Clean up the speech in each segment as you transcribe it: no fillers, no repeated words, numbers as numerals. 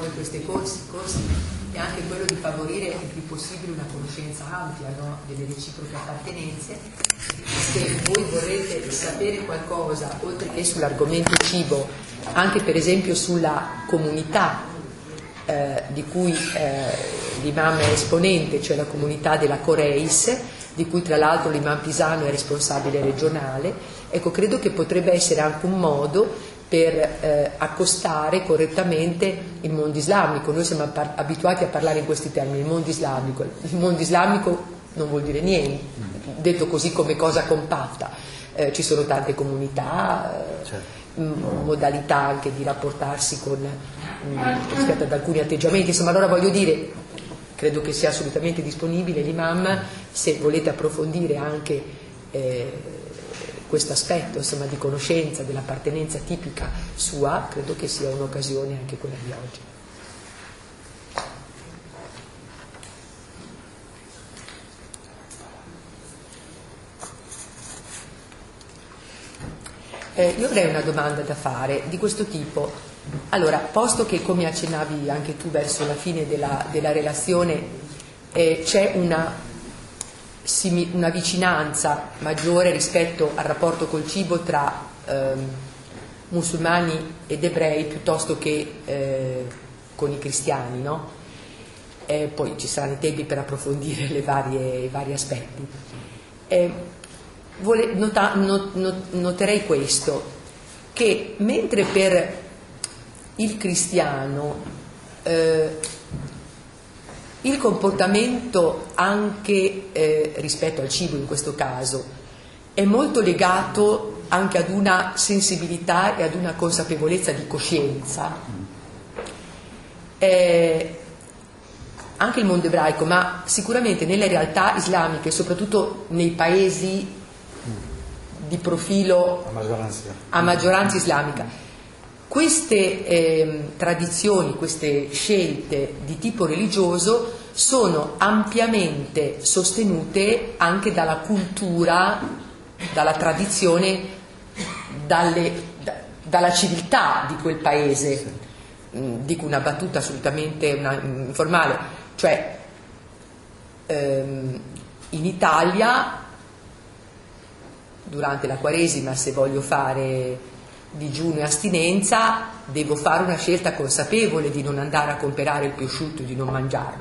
promuove questi corsi è anche quello di favorire il più possibile una conoscenza ampia, no? Delle reciproche appartenenze. Se voi vorrete sapere qualcosa, oltre che sull'argomento cibo, anche per esempio sulla comunità di cui l'imam è esponente, cioè la comunità della Coreis, di cui tra l'altro l'imam Pisano è responsabile regionale, ecco, credo che potrebbe essere anche un modo per accostare correttamente il mondo islamico. Noi siamo abituati a parlare in questi termini, il mondo islamico non vuol dire niente, detto così come cosa compatta, ci sono tante comunità, modalità anche di rapportarsi rispetto ad alcuni atteggiamenti, insomma. Allora voglio dire, credo che sia assolutamente disponibile l'imam, se volete approfondire anche questo aspetto, insomma, di conoscenza dell'appartenenza tipica sua, credo che sia un'occasione anche quella di oggi. Io avrei una domanda da fare di questo tipo. Allora, posto che, come accennavi anche tu verso la fine della relazione, c'è una vicinanza maggiore rispetto al rapporto col cibo tra musulmani ed ebrei piuttosto che con i cristiani, no? Poi ci saranno i tempi per approfondire i vari aspetti. Noterei questo, che mentre per il cristiano il comportamento anche rispetto al cibo in questo caso è molto legato anche ad una sensibilità e ad una consapevolezza di coscienza, anche il mondo ebraico, ma sicuramente nelle realtà islamiche, soprattutto nei paesi di profilo a maggioranza islamica, queste tradizioni, queste scelte di tipo religioso sono ampiamente sostenute anche dalla cultura, dalla tradizione, dalla civiltà di quel paese. Dico una battuta assolutamente informale, cioè in Italia durante la Quaresima, se voglio fare digiuno e astinenza, devo fare una scelta consapevole di non andare a comprare il prosciutto e di non mangiarlo.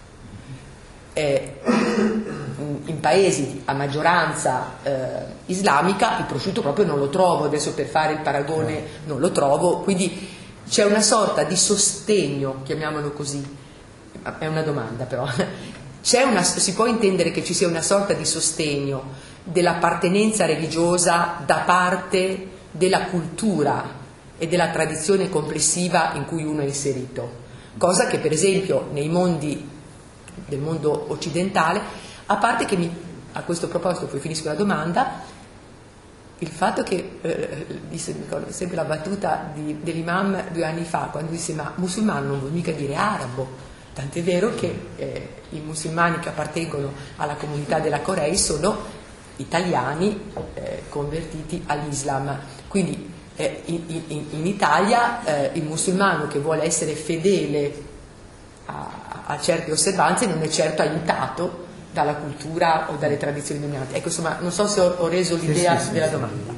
In paesi a maggioranza islamica il prosciutto proprio non lo trovo, adesso per fare il paragone non lo trovo, quindi c'è una sorta di sostegno, chiamiamolo così, è una domanda però, si può intendere che ci sia una sorta di sostegno dell'appartenenza religiosa da parte della cultura e della tradizione complessiva in cui uno è inserito, cosa che per esempio nei mondi del mondo occidentale, a parte che a questo proposito, poi finisco la domanda, il fatto che ricordo sempre la battuta dell'imam 2 anni fa quando disse: ma musulmano non vuol mica dire arabo, tant'è vero che i musulmani che appartengono alla comunità della Corea sono italiani convertiti all'Islam, quindi in Italia il musulmano che vuole essere fedele a certe osservanze non è certo aiutato dalla cultura o dalle tradizioni dominanti. Ecco, insomma, non so se ho reso l'idea della domanda.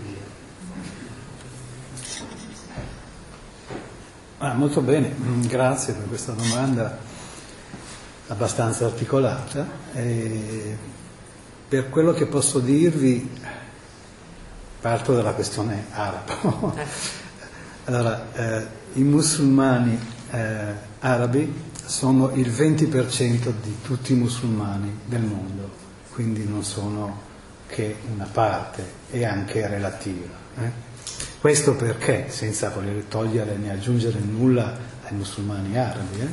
Molto bene, grazie per questa domanda abbastanza articolata. Per quello che posso dirvi, parto dalla questione arabo. Allora, i musulmani arabi sono il 20% di tutti i musulmani del mondo, quindi non sono che una parte e anche relativa. Questo perché, senza voler togliere né aggiungere nulla ai musulmani arabi,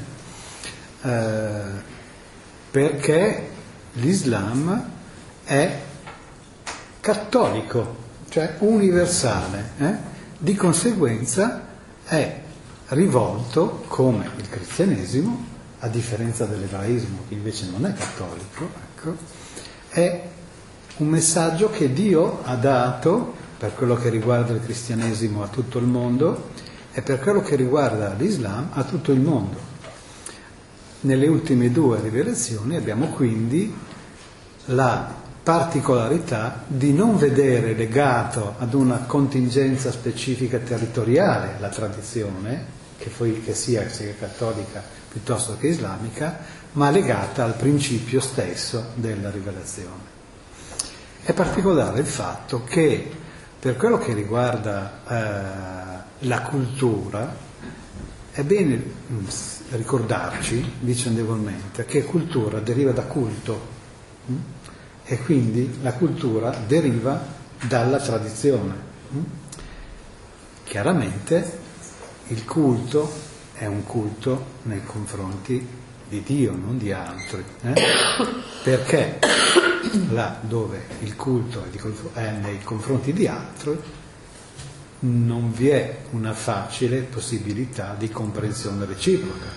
perché l'Islam è cattolico, cioè universale, di conseguenza è rivolto, come il cristianesimo, a differenza dell'ebraismo che invece non è cattolico, ecco, è un messaggio che Dio ha dato, per quello che riguarda il cristianesimo, a tutto il mondo, e per quello che riguarda l'Islam a tutto il mondo. Nelle ultime 2 rivelazioni abbiamo quindi la particolarità di non vedere legato ad una contingenza specifica territoriale la tradizione, che sia cattolica piuttosto che islamica, ma legata al principio stesso della rivelazione. È particolare il fatto che per quello che riguarda la cultura è bene ricordarci vicendevolmente che cultura deriva da culto e quindi la cultura deriva dalla tradizione. Chiaramente il culto è un culto nei confronti di Dio, non di altri, perché là dove il culto è nei confronti di altri non vi è una facile possibilità di comprensione reciproca.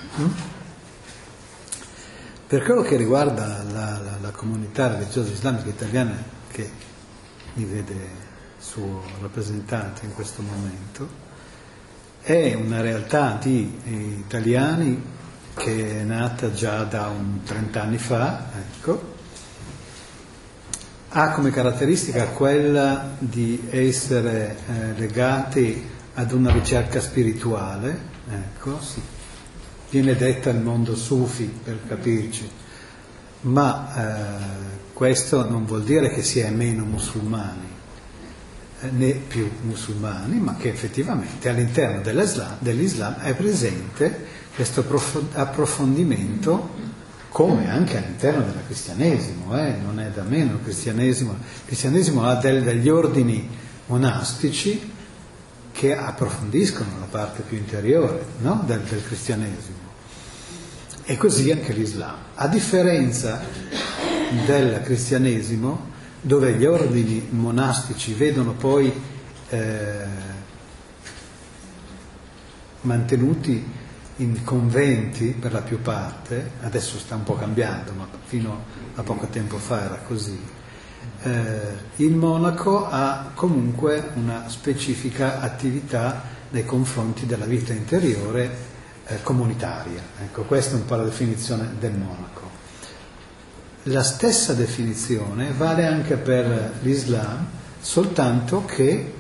Per quello che riguarda la comunità religiosa islamica italiana, che mi vede suo rappresentante in questo momento, è una realtà di italiani che è nata già da 30 anni fa, ecco. Ha come caratteristica quella di essere legati ad una ricerca spirituale, ecco, sì. Viene detta il mondo sufi per capirci, ma questo non vuol dire che si è meno musulmani, né più musulmani, ma che effettivamente all'interno dell'Islam è presente questo approfondimento, come anche all'interno del cristianesimo, non è da meno il cristianesimo ha degli ordini monastici che approfondiscono la parte più interiore, no? del cristianesimo, e così anche l'Islam, a differenza del cristianesimo, dove gli ordini monastici vedono poi mantenuti in conventi per la più parte, adesso sta un po' cambiando, ma fino a poco tempo fa era così. Il monaco ha comunque una specifica attività nei confronti della vita interiore comunitaria. Ecco, questa è un po' la definizione del monaco. La stessa definizione vale anche per l'Islam, soltanto che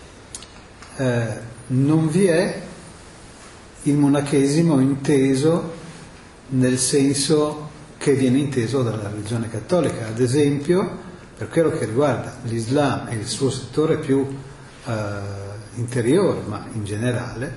non vi è il monachesimo inteso nel senso che viene inteso dalla religione cattolica. Ad esempio, per quello che riguarda l'Islam e il suo settore più interiore, ma in generale,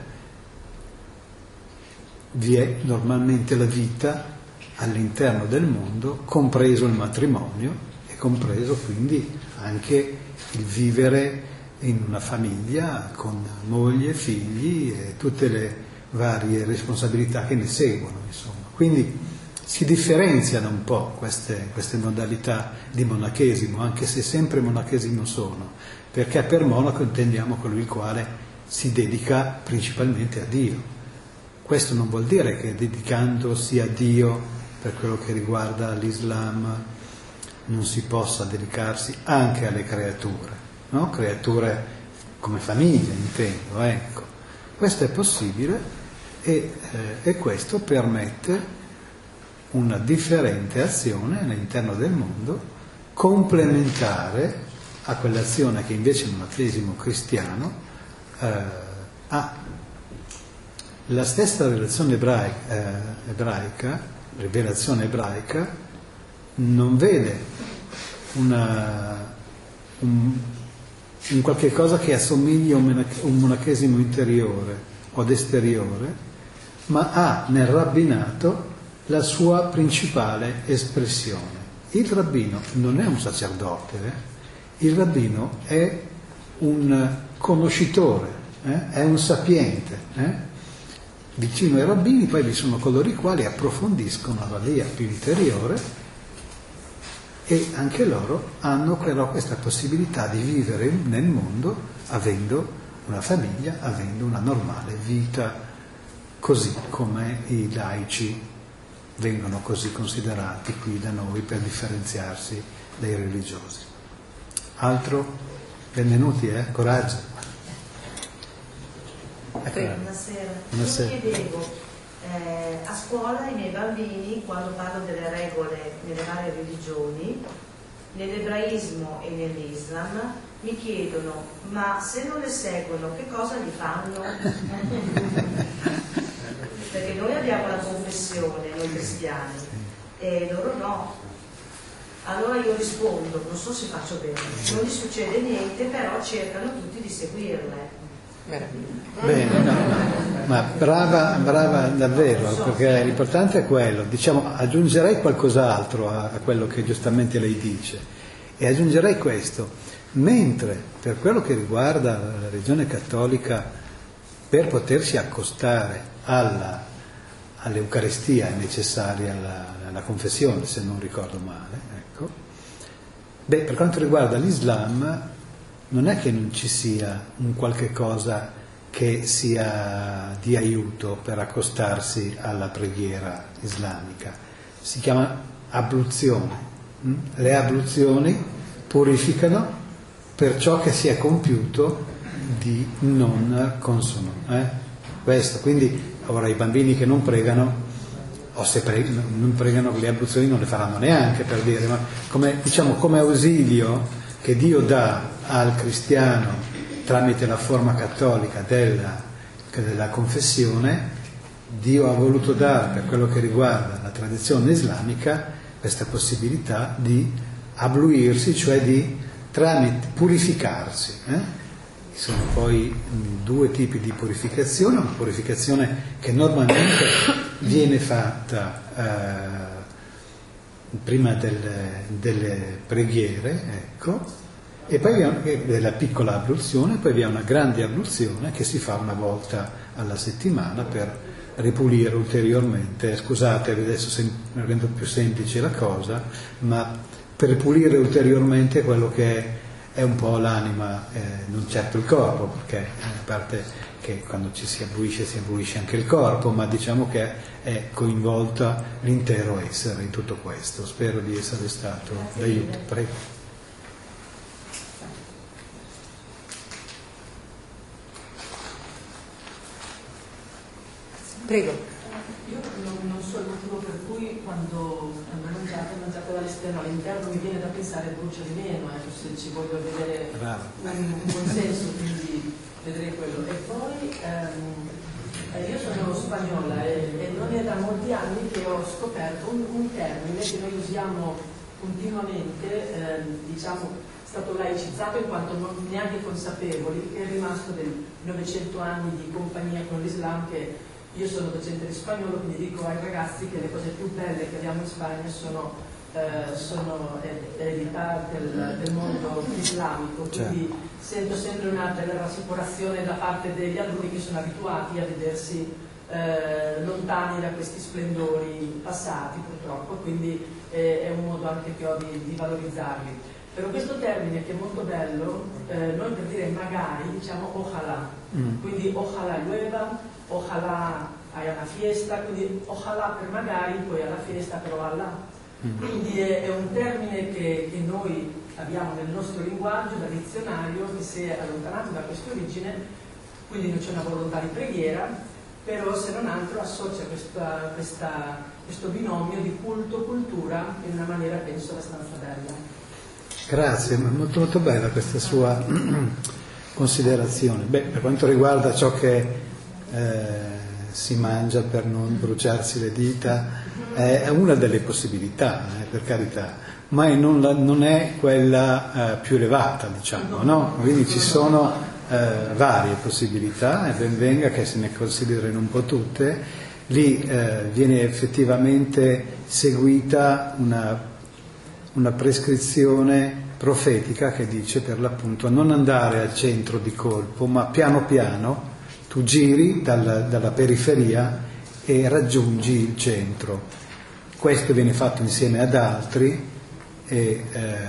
vi è normalmente la vita all'interno del mondo, compreso il matrimonio e compreso quindi anche il vivere in una famiglia con moglie, figli e tutte le varie responsabilità che ne seguono, insomma. Quindi si differenziano un po' queste modalità di monachesimo, anche se sempre monachesimo sono, perché per monaco intendiamo colui il quale si dedica principalmente a Dio. Questo non vuol dire che dedicandosi a Dio per quello che riguarda l'Islam non si possa dedicarsi anche alle creature, no? Creature come famiglia intendo, ecco. Questo è possibile e questo permette una differente azione all'interno del mondo, complementare a quell'azione che invece il monachesimo cristiano ha. La stessa rivelazione ebraica non vede un qualche cosa che assomigli a un monachesimo interiore o esteriore, ma ha nel rabbinato la sua principale espressione. Il rabbino non è un sacerdote, il rabbino è un conoscitore, è un sapiente. Vicino ai rabbini poi vi sono coloro i quali approfondiscono la via più interiore e anche loro hanno però questa possibilità di vivere nel mondo avendo una famiglia, avendo una normale vita, così come i laici vengono così considerati qui da noi per differenziarsi dai religiosi. Altro? Benvenuti, coraggio. Buonasera. Io chiedevo, a scuola i miei bambini, quando parlo delle regole nelle varie religioni, nell'ebraismo e nell'Islam, mi chiedono: ma se non le seguono che cosa gli fanno? Perché noi abbiamo la confessione, noi cristiani, e loro no. Allora io rispondo, non so se faccio bene, non gli succede niente, però cercano tutti di seguirle. Bene, no, ma brava davvero, perché l'importante è quello. Diciamo, aggiungerei qualcos'altro a quello che giustamente lei dice, e aggiungerei questo: mentre per quello che riguarda la religione cattolica, per potersi accostare all'Eucaristia è necessaria la confessione, se non ricordo male, ecco. Per quanto riguarda l'Islam, non è che non ci sia un qualche cosa che sia di aiuto per accostarsi alla preghiera islamica. Si chiama abluzione. Le abluzioni purificano per ciò che si è compiuto di non consono. Questo, quindi ora i bambini che non pregano, o se non pregano, le abluzioni non le faranno neanche, per dire, ma come ausilio che Dio dà al cristiano tramite la forma cattolica della confessione, Dio ha voluto dare, per quello che riguarda la tradizione islamica, questa possibilità di abluirsi, cioè di purificarsi. Ci sono poi due tipi di purificazione: una purificazione che normalmente viene fatta prima delle preghiere, ecco, e poi della piccola abluzione, poi vi è una grande abluzione che si fa una volta alla settimana per ripulire ulteriormente. Scusate, adesso rendo più semplice la cosa, ma per ripulire ulteriormente quello che è un po' l'anima, non certo il corpo, perché a parte che quando ci si abluisce anche il corpo, ma diciamo che è coinvolta l'intero essere in tutto questo. Spero di essere stato d'aiuto. Prego. Prego. Io non so il motivo per cui quando mangiato dall'esterno all'interno mi viene da pensare brucia di meno, se ci voglio vedere un buon senso, quindi vedrei quello. E poi io sono spagnola e non è da molti anni che ho scoperto un termine che noi usiamo continuamente, diciamo, è stato laicizzato in quanto non neanche consapevoli, che è rimasto dei 900 anni di compagnia con l'Islam, che io sono docente di spagnolo, quindi dico ai ragazzi che le cose più belle che abbiamo in Spagna sono eredità del mondo islamico, quindi sento sempre una bella rassicurazione da parte degli alunni che sono abituati a vedersi lontani da questi splendori passati, purtroppo, quindi è un modo anche che ho di valorizzarli. Però questo termine, che è molto bello, noi per dire magari diciamo ojalá, quindi ojalá llueva, ojalá haya una fiesta, quindi ojalá per magari, poi alla fiesta però Allah. Quindi è un termine che noi abbiamo nel nostro linguaggio, dal dizionario, che si è allontanato da questa origine, quindi non c'è una volontà di preghiera, però se non altro associa questo binomio di culto-cultura in una maniera, penso, abbastanza bella. Grazie, molto molto bella questa sua considerazione. Per quanto riguarda ciò che si mangia per non bruciarsi le dita, è una delle possibilità, per carità, ma non è quella più elevata, diciamo, no? Quindi ci sono varie possibilità, e ben venga che se ne considerino un po' tutte. Lì viene effettivamente seguita una prescrizione profetica che dice, per l'appunto, non andare al centro di colpo, ma piano piano tu giri dalla periferia e raggiungi il centro. Questo viene fatto insieme ad altri e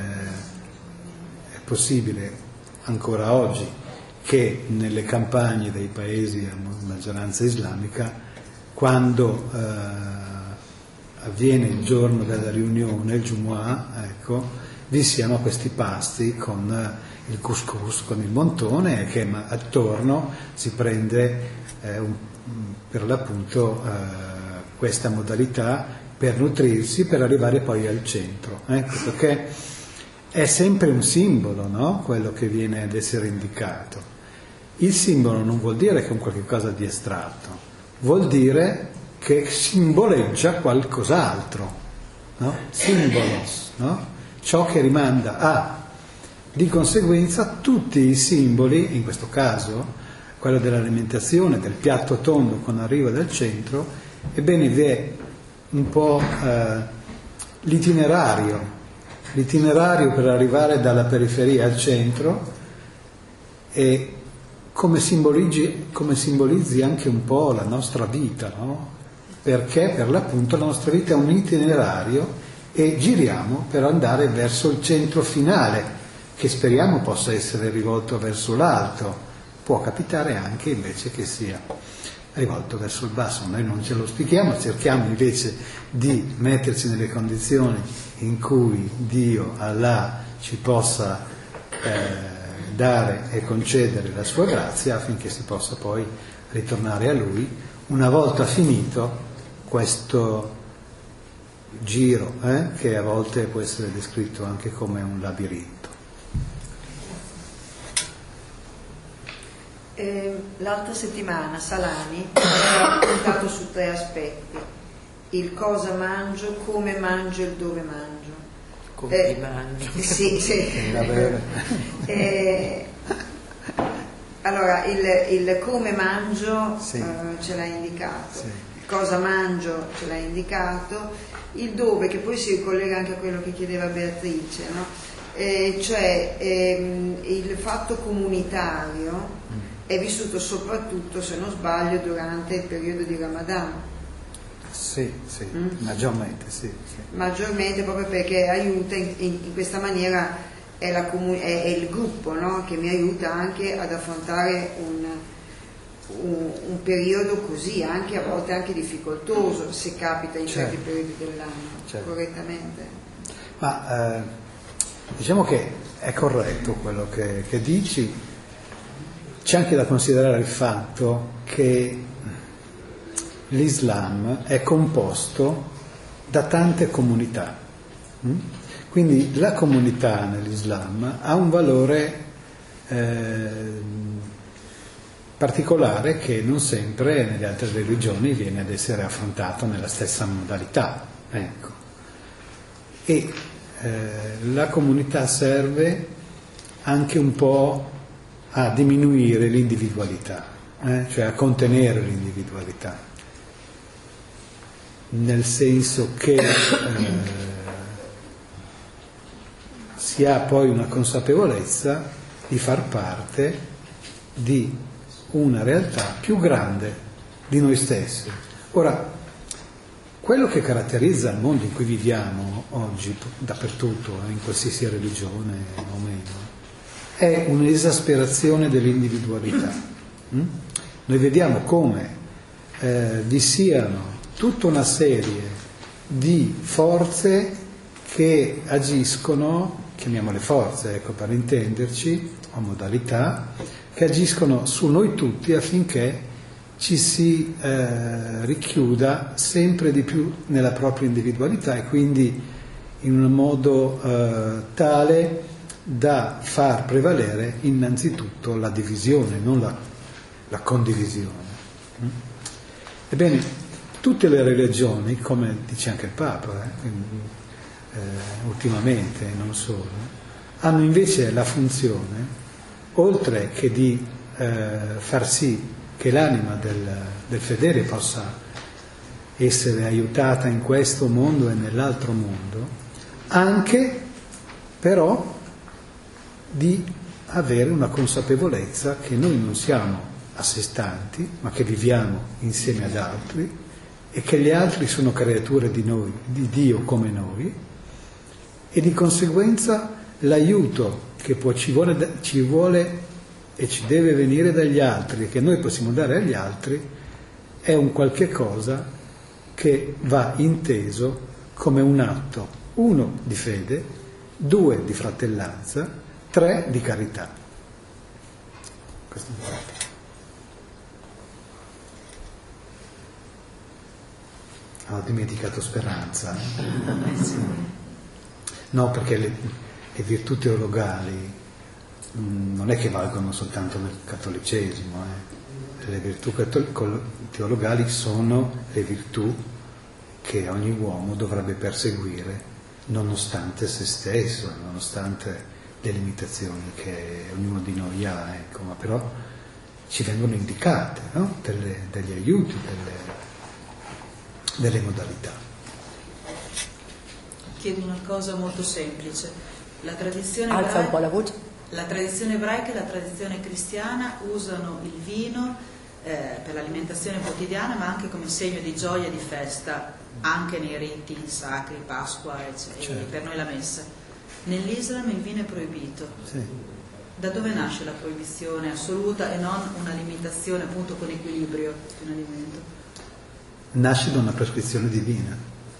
è possibile ancora oggi che nelle campagne dei paesi a maggioranza islamica, quando avviene il giorno della riunione, il Jumu'ah, ecco, vi siano questi pasti con il couscous, con il montone, e che attorno si prende per l'appunto questa modalità per nutrirsi, per arrivare poi al centro. Ecco, perché è sempre un simbolo, no? Quello che viene ad essere indicato. Il simbolo non vuol dire che è un qualche cosa di estratto, vuol dire che simboleggia qualcos'altro, no? Simbolos, no? Ciò che rimanda a. Di conseguenza tutti i simboli, in questo caso quello dell'alimentazione, del piatto tondo quando arriva dal centro, ebbene vi è un po' l'itinerario per arrivare dalla periferia al centro, e come simbolizzi anche un po' la nostra vita, no? Perché per l'appunto la nostra vita è un itinerario e giriamo per andare verso il centro finale, che speriamo possa essere rivolto verso l'alto. Può capitare anche invece che sia rivolto verso il basso, noi non ce lo spieghiamo, cerchiamo invece di metterci nelle condizioni in cui Dio, Allah, ci possa dare e concedere la sua grazia, affinché si possa poi ritornare a Lui una volta finito questo giro, che a volte può essere descritto anche come un labirinto. L'altra settimana Salani ha puntato su 3 aspetti: il cosa mangio, come mangio e il dove mangio. Come mangio? Sì. Allora, il come mangio ce l'ha indicato, il cosa mangio ce l'ha indicato, il dove, che poi si ricollega anche a quello che chiedeva Beatrice, no? Cioè il fatto comunitario è vissuto soprattutto, se non sbaglio, durante il periodo di Ramadan. Sì, maggiormente, sì. Maggiormente, proprio perché aiuta in questa maniera, è il gruppo, no? Che mi aiuta anche ad affrontare un periodo così, anche a volte anche difficoltoso, se capita in certi periodi dell'anno, correttamente. Ma diciamo che è corretto quello che dici. C'è anche da considerare il fatto che l'Islam è composto da tante comunità, quindi la comunità nell'Islam ha un valore particolare che non sempre nelle altre religioni viene ad essere affrontato nella stessa modalità, ecco. E la comunità serve anche un po' a diminuire l'individualità, cioè a contenere l'individualità, nel senso che si ha poi una consapevolezza di far parte di una realtà più grande di noi stessi. Ora, quello che caratterizza il mondo in cui viviamo oggi, dappertutto, in qualsiasi religione o meno, è un'esasperazione dell'individualità. Noi vediamo come vi siano tutta una serie di forze che agiscono, chiamiamole forze, ecco, per intenderci, o modalità, che agiscono su noi tutti affinché ci si richiuda sempre di più nella propria individualità, e quindi in un modo tale da far prevalere innanzitutto la divisione, non la condivisione. Ebbene, tutte le religioni, come dice anche il Papa, ultimamente, non solo, hanno invece la funzione, oltre che di far sì che l'anima del fedele possa essere aiutata in questo mondo e nell'altro mondo, anche però di avere una consapevolezza che noi non siamo a sé stanti, ma che viviamo insieme ad altri, e che gli altri sono creature di noi, di Dio come noi, e di conseguenza l'aiuto che ci vuole e ci deve venire dagli altri, e che noi possiamo dare agli altri, è un qualche cosa che va inteso come un atto, uno di fede 2 di fratellanza, 3 di carità. Questo è importante. Ho dimenticato speranza. No, perché le virtù teologali non è che valgono soltanto nel cattolicesimo. Le virtù teologali sono le virtù che ogni uomo dovrebbe perseguire nonostante se stesso, nonostante le limitazioni che ognuno di noi ha, ecco, ma però ci vengono indicate, no? Degli aiuti, delle modalità. Chiedo una cosa molto semplice. La tradizione Alza un po' la voce. La tradizione ebraica e la tradizione cristiana usano il vino per l'alimentazione quotidiana, ma anche come segno di gioia e di festa, anche nei riti sacri, Pasqua e per noi la messa. Nell'Islam il vino è proibito. Sì. Da dove nasce la proibizione assoluta e non una limitazione appunto con equilibrio di un alimento? Nasce da una prescrizione divina.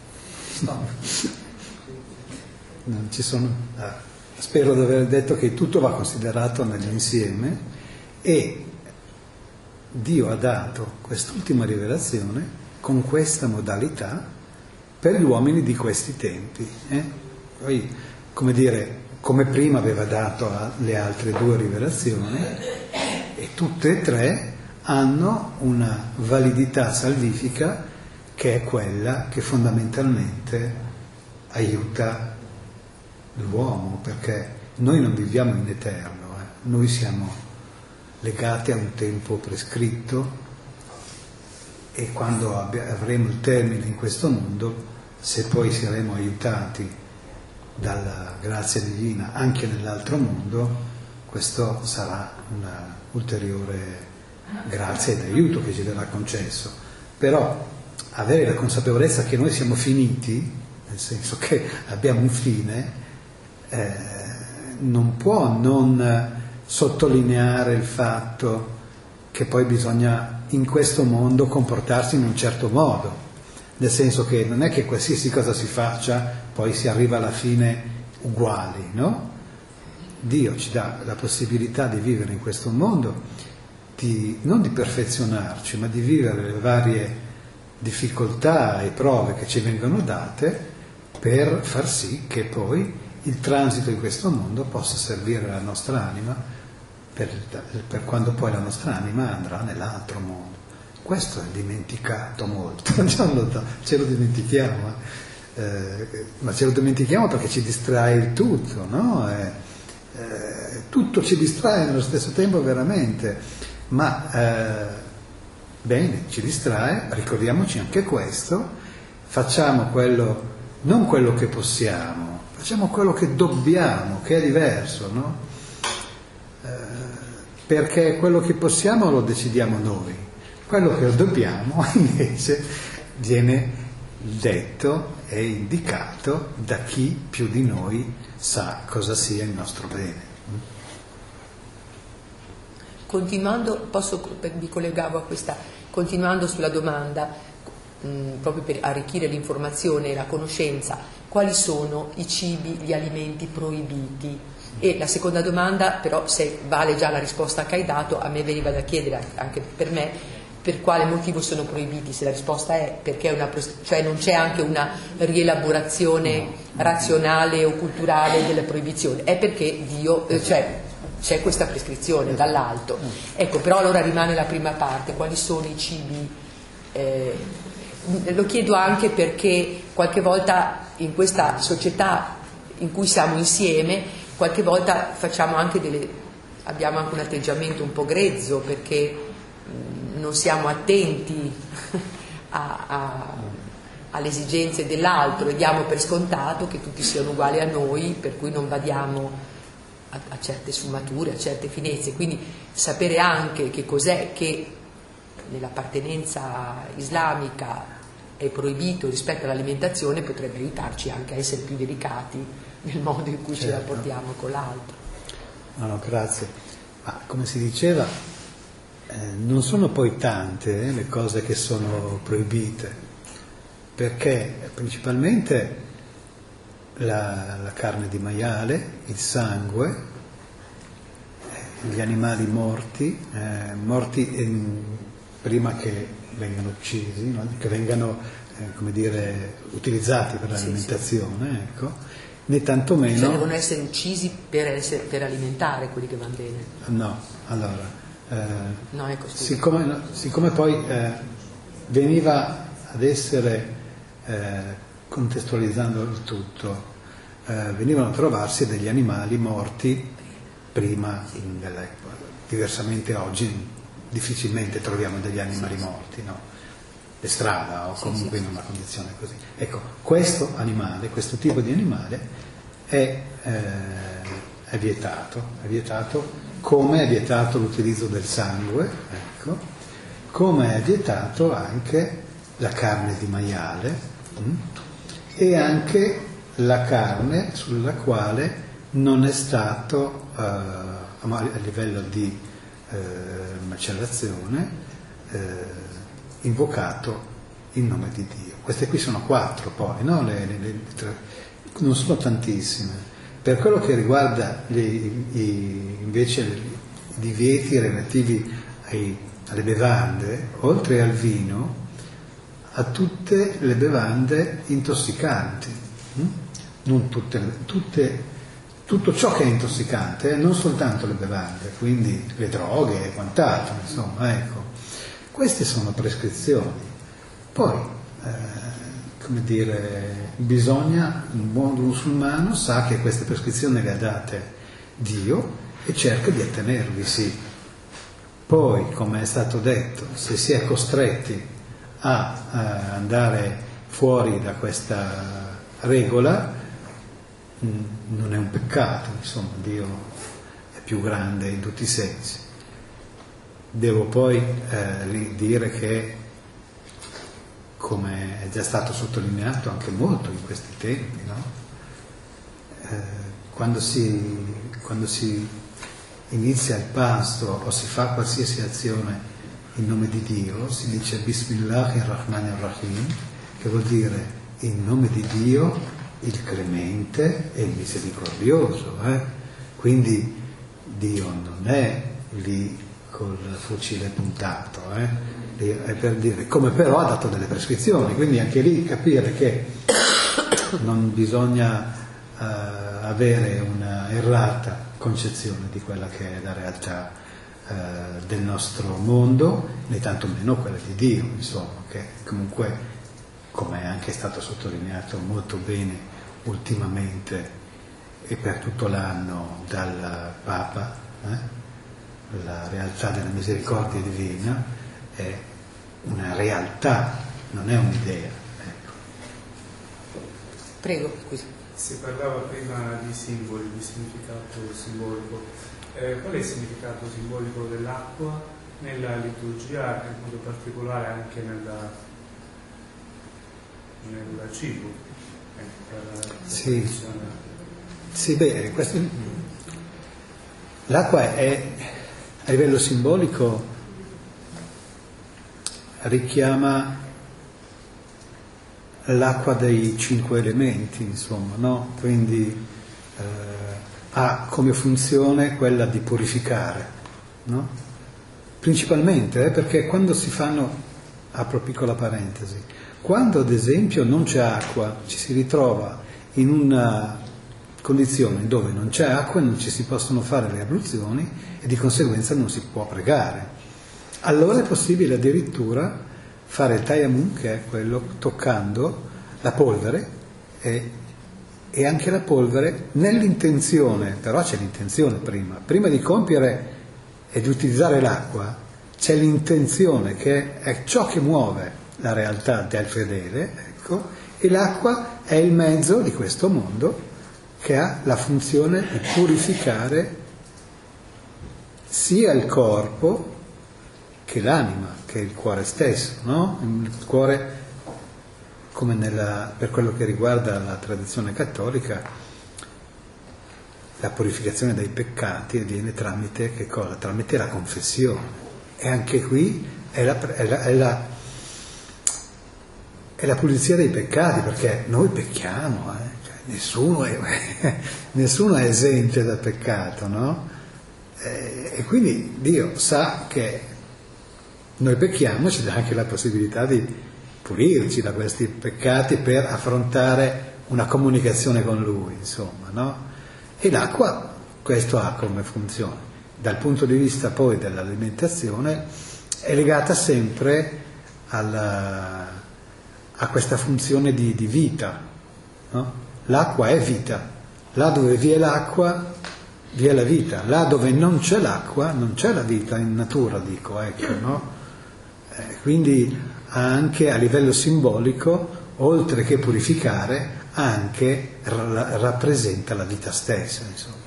Non ci sono. Spero di aver detto che tutto va considerato nell'insieme e Dio ha dato quest'ultima rivelazione con questa modalità per gli uomini di questi tempi. Poi, come dire, come prima aveva dato alle altre 2 rivelazioni, e tutte e 3 hanno una validità salvifica che è quella che fondamentalmente aiuta l'uomo, perché noi non viviamo in eterno, noi siamo legati a un tempo prescritto e quando avremo il termine in questo mondo, se poi saremo aiutati dalla grazia divina anche nell'altro mondo, questo sarà una ulteriore grazia ed aiuto che ci verrà concesso. Però avere la consapevolezza che noi siamo finiti, nel senso che abbiamo un fine, non può non sottolineare il fatto che poi bisogna in questo mondo comportarsi in un certo modo, nel senso che non è che qualsiasi cosa si faccia poi si arriva alla fine uguali, no? Dio ci dà la possibilità di vivere in questo mondo, non di perfezionarci, ma di vivere le varie difficoltà e prove che ci vengono date per far sì che poi il transito in questo mondo possa servire la nostra anima per quando poi la nostra anima andrà nell'altro mondo. Questo è dimenticato molto, ce lo dimentichiamo, ma ce lo dimentichiamo perché ci distrae il tutto, no? Tutto ci distrae nello stesso tempo veramente, ma bene, ci distrae, ricordiamoci anche questo, facciamo quello, non quello che possiamo, facciamo quello che dobbiamo, che è diverso, no? Perché quello che possiamo lo decidiamo noi, quello che dobbiamo invece viene detto e indicato da chi più di noi sa cosa sia il nostro bene. Continuando, mi collegavo a questa, continuando sulla domanda, proprio per arricchire l'informazione e la conoscenza, quali sono i cibi, gli alimenti proibiti? E la seconda domanda, però, se vale già la risposta che hai dato, a me veniva da chiedere, anche per me, per quale motivo sono proibiti. Se la risposta è perché cioè non c'è anche una rielaborazione razionale o culturale della proibizione, è perché Dio, cioè c'è questa prescrizione dall'alto. Ecco, però allora rimane la prima parte, quali sono i cibi? Lo chiedo anche perché qualche volta in questa società in cui siamo insieme, qualche volta abbiamo anche un atteggiamento un po' grezzo, perché non siamo attenti alle esigenze dell'altro e diamo per scontato che tutti siano uguali a noi, per cui non badiamo a certe sfumature, a certe finezze. Quindi sapere anche che cos'è che nell'appartenenza islamica è proibito rispetto all'alimentazione potrebbe aiutarci anche a essere più delicati nel modo in cui ci rapportiamo con l'altro. No, grazie. Ma come si diceva, non sono poi tante le cose che sono proibite, perché principalmente la carne di maiale, il sangue, gli animali morti prima che vengano uccisi, no? Che vengano come dire, utilizzati per l'alimentazione, ecco, né tantomeno... Cioè devono essere uccisi per alimentare quelli che vanno bene? No, allora... no, ecco, siccome poi veniva ad essere, contestualizzando il tutto, venivano a trovarsi degli animali morti prima dell'epoca. Diversamente oggi difficilmente troviamo degli animali morti, no? Per strada o comunque in una condizione così. Ecco, questo animale, questo tipo di animale è vietato, come è vietato l'utilizzo del sangue, ecco, come è vietato anche la carne di maiale e anche la carne sulla quale non è stato a livello di macellazione invocato il nome di Dio. Queste qui sono 4 poi, no? Non sono tantissime. Per quello che riguarda invece i divieti relativi alle bevande, oltre al vino, a tutte le bevande intossicanti, non tutto ciò che è intossicante, non soltanto le bevande, quindi le droghe e quant'altro, insomma, ecco. Queste sono prescrizioni. Poi, come dire, bisogna, il buon musulmano sa che queste prescrizioni le ha date Dio e cerca di attenervisi. Poi, come è stato detto, se si è costretti a andare fuori da questa regola, non è un peccato, insomma, Dio è più grande in tutti i sensi. Devo poi dire che, come è già stato sottolineato anche molto in questi tempi, no? Quando si inizia il pasto o si fa qualsiasi azione in nome di Dio, si dice Bismillahirrahmanirrahim, che vuol dire in nome di Dio, il clemente e il misericordioso. Quindi Dio non è lì col fucile puntato, è per dire, come però ha dato delle prescrizioni, quindi anche lì capire che non bisogna avere una errata concezione di quella che è la realtà del nostro mondo, né tantomeno quella di Dio, insomma, che comunque, come è anche stato sottolineato molto bene ultimamente e per tutto l'anno dal Papa, la realtà della misericordia divina è una realtà, non è un'idea. Ecco. Prego, scusa. Si parlava prima di simboli, di significato simbolico. Qual è il significato simbolico dell'acqua nella liturgia, in modo particolare anche nel cibo? Sì, beh, l'acqua è, a livello simbolico, richiama l'acqua dei 5 elementi, insomma, no? Quindi ha come funzione quella di purificare, no? Principalmente perché quando si fanno, apro piccola parentesi, quando ad esempio non c'è acqua, ci si ritrova in una condizione dove non c'è acqua, non ci si possono fare le abluzioni e di conseguenza non si può pregare. Allora è possibile addirittura fare il tayammum, che è quello toccando la polvere e anche la polvere nell'intenzione, però c'è l'intenzione prima di compiere e di utilizzare l'acqua, c'è l'intenzione che è ciò che muove la realtà del fedele, ecco, e l'acqua è il mezzo di questo mondo che ha la funzione di purificare sia il corpo che l'anima, che il cuore stesso, no? Il cuore, come per quello che riguarda la tradizione cattolica, la purificazione dai peccati avviene tramite che cosa? Tramite la confessione. E anche qui è la pulizia dei peccati, perché noi pecchiamo, cioè, nessuno è esente dal peccato, no? E quindi Dio sa che noi pecchiamo, ci dà anche la possibilità di pulirci da questi peccati per affrontare una comunicazione con Lui, insomma, no? E l'acqua questo ha come funzione. Dal punto di vista poi dell'alimentazione è legata sempre a questa funzione di vita, no? L'acqua è vita, là dove vi è l'acqua vi è la vita, là dove non c'è l'acqua non c'è la vita in natura, dico, ecco, no? Quindi anche a livello simbolico, oltre che purificare, anche rappresenta la vita stessa, insomma.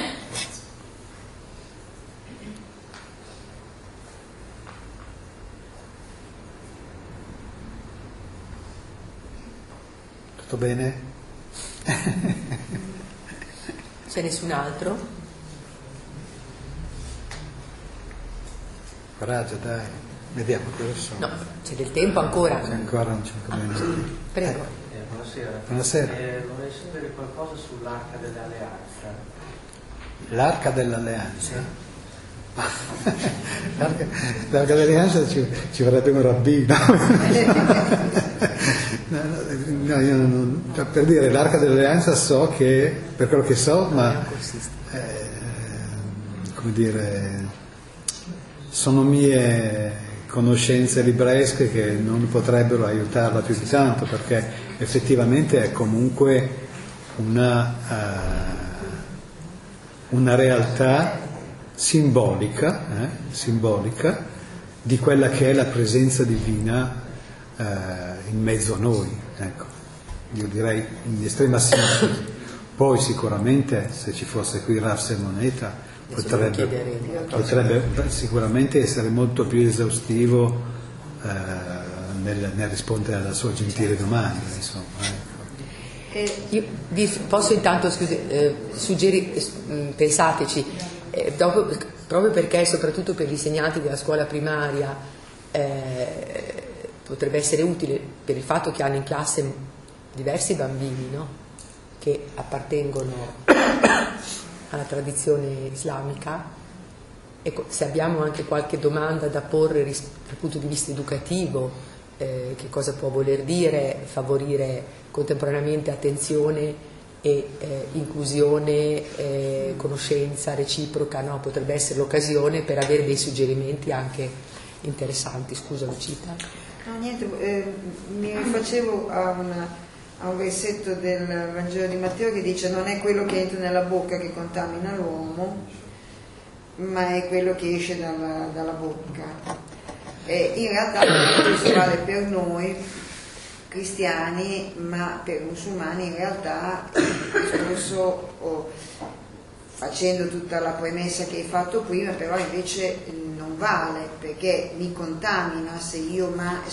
Tutto bene? C'è nessun altro? Coraggio, dai, vediamo cosa sono. No, c'è del tempo ancora. C'è ancora un 5 minuti. Prego. Buonasera. Buonasera. Vorrei sapere qualcosa sull'Arca dell'Alleanza. L'Arca dell'Alleanza? L'Arca dell'Alleanza ci vorrebbe un rabbino. No, io non, cioè, per dire, l'Arca dell'Alleanza so che, per quello che so, ma come dire, sono mie conoscenze libraesche che non potrebbero aiutarla più di tanto, perché effettivamente è comunque una realtà simbolica di quella che è la presenza divina in mezzo a noi, ecco. Io direi in estrema sintesi. Poi sicuramente se ci fosse qui Rav Simonetta potrebbe sicuramente essere molto più esaustivo nel rispondere alla sua gentile domanda, insomma, ecco. Io posso intanto pensateci, proprio perché soprattutto per gli insegnanti della scuola primaria potrebbe essere utile, per il fatto che hanno in classe diversi bambini, no? Che appartengono alla tradizione islamica. Ecco, se abbiamo anche qualche domanda da porre dal punto di vista educativo, che cosa può voler dire favorire contemporaneamente attenzione e inclusione, conoscenza reciproca, no? Potrebbe essere l'occasione per avere dei suggerimenti anche interessanti. Scusa Lucita. No, niente, mi rifacevo a un versetto del Vangelo di Matteo che dice: non è quello che entra nella bocca che contamina l'uomo, ma è quello che esce dalla bocca. E in realtà questo vale per noi cristiani, ma per i musulmani in realtà il discorso, facendo tutta la premessa che hai fatto prima, però invece non vale, perché mi contamina se io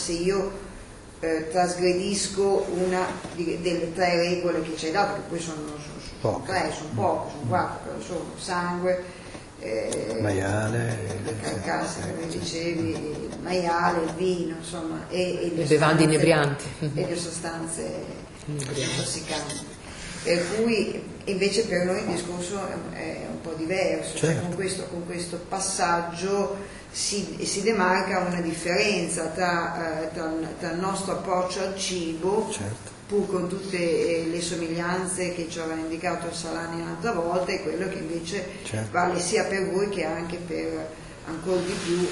trasgredisco una delle 3 regole che ci hai dato, che poi sono 3, sono poche, sono 4, però sono sangue, maiale, le carcasse, come dicevi, il maiale, il vino, insomma, e le bevande inebrianti e le sostanze intossicanti. Per cui invece per noi il discorso è un po' diverso, certo. Cioè con questo passaggio si demarca una differenza tra il nostro approccio al cibo, certo. pur con tutte le somiglianze che ci aveva indicato Salani un'altra volta, e quello che invece certo. vale sia per voi che anche per, ancora di più,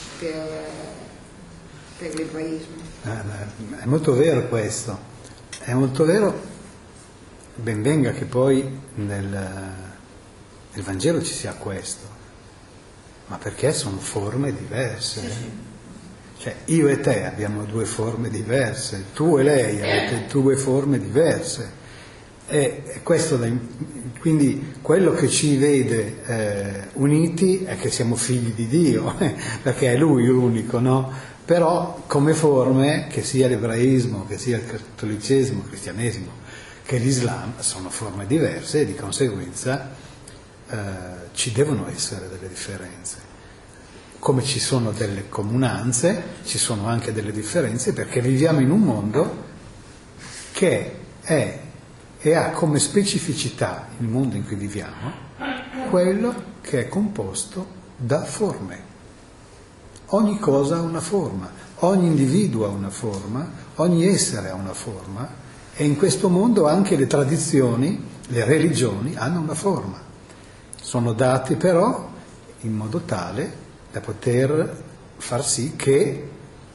per l'ebraismo. È molto vero questo, è molto vero. Ben venga che poi nel Vangelo ci sia questo, ma perché sono forme diverse. Sì. Cioè io e te abbiamo 2 forme diverse, tu e lei avete 2 forme diverse, e questo quindi quello che ci vede uniti è che siamo figli di Dio, perché è Lui unico, no? Però come forme, che sia l'ebraismo, che sia il cattolicesimo, il cristianesimo, che l'Islam, sono forme diverse, e di conseguenza ci devono essere delle differenze. Come ci sono delle comunanze, ci sono anche delle differenze, perché viviamo in un mondo che è e ha come specificità il mondo in cui viviamo quello che è composto da forme. Ogni cosa ha una forma, ogni individuo ha una forma, ogni essere ha una forma, e in questo mondo anche le tradizioni, le religioni hanno una forma. Sono date però in modo tale da poter far sì che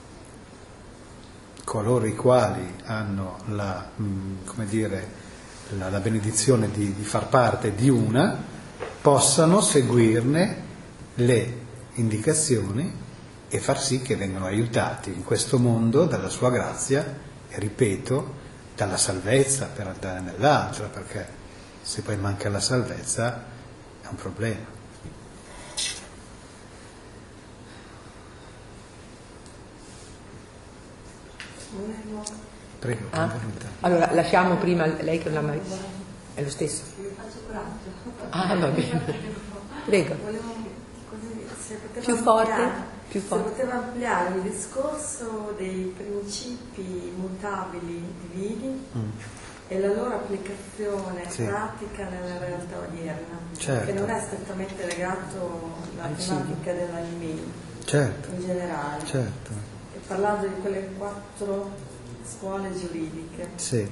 coloro i quali hanno la benedizione di far parte di una possano seguirne le indicazioni e far sì che vengano aiutati in questo mondo dalla sua grazia e, ripeto, dalla salvezza per andare nell'altro, perché se poi manca la salvezza è un problema. Prego. Allora, lasciamo prima lei che non l'ha mai... È lo stesso? Va bene. Prego. Più forte? Se poteva ampliare il discorso dei principi mutabili divini e la loro applicazione pratica nella realtà odierna, che non è strettamente legato alla tematica dell'alimento in generale. E parlando di quelle 4 scuole giuridiche. Sì.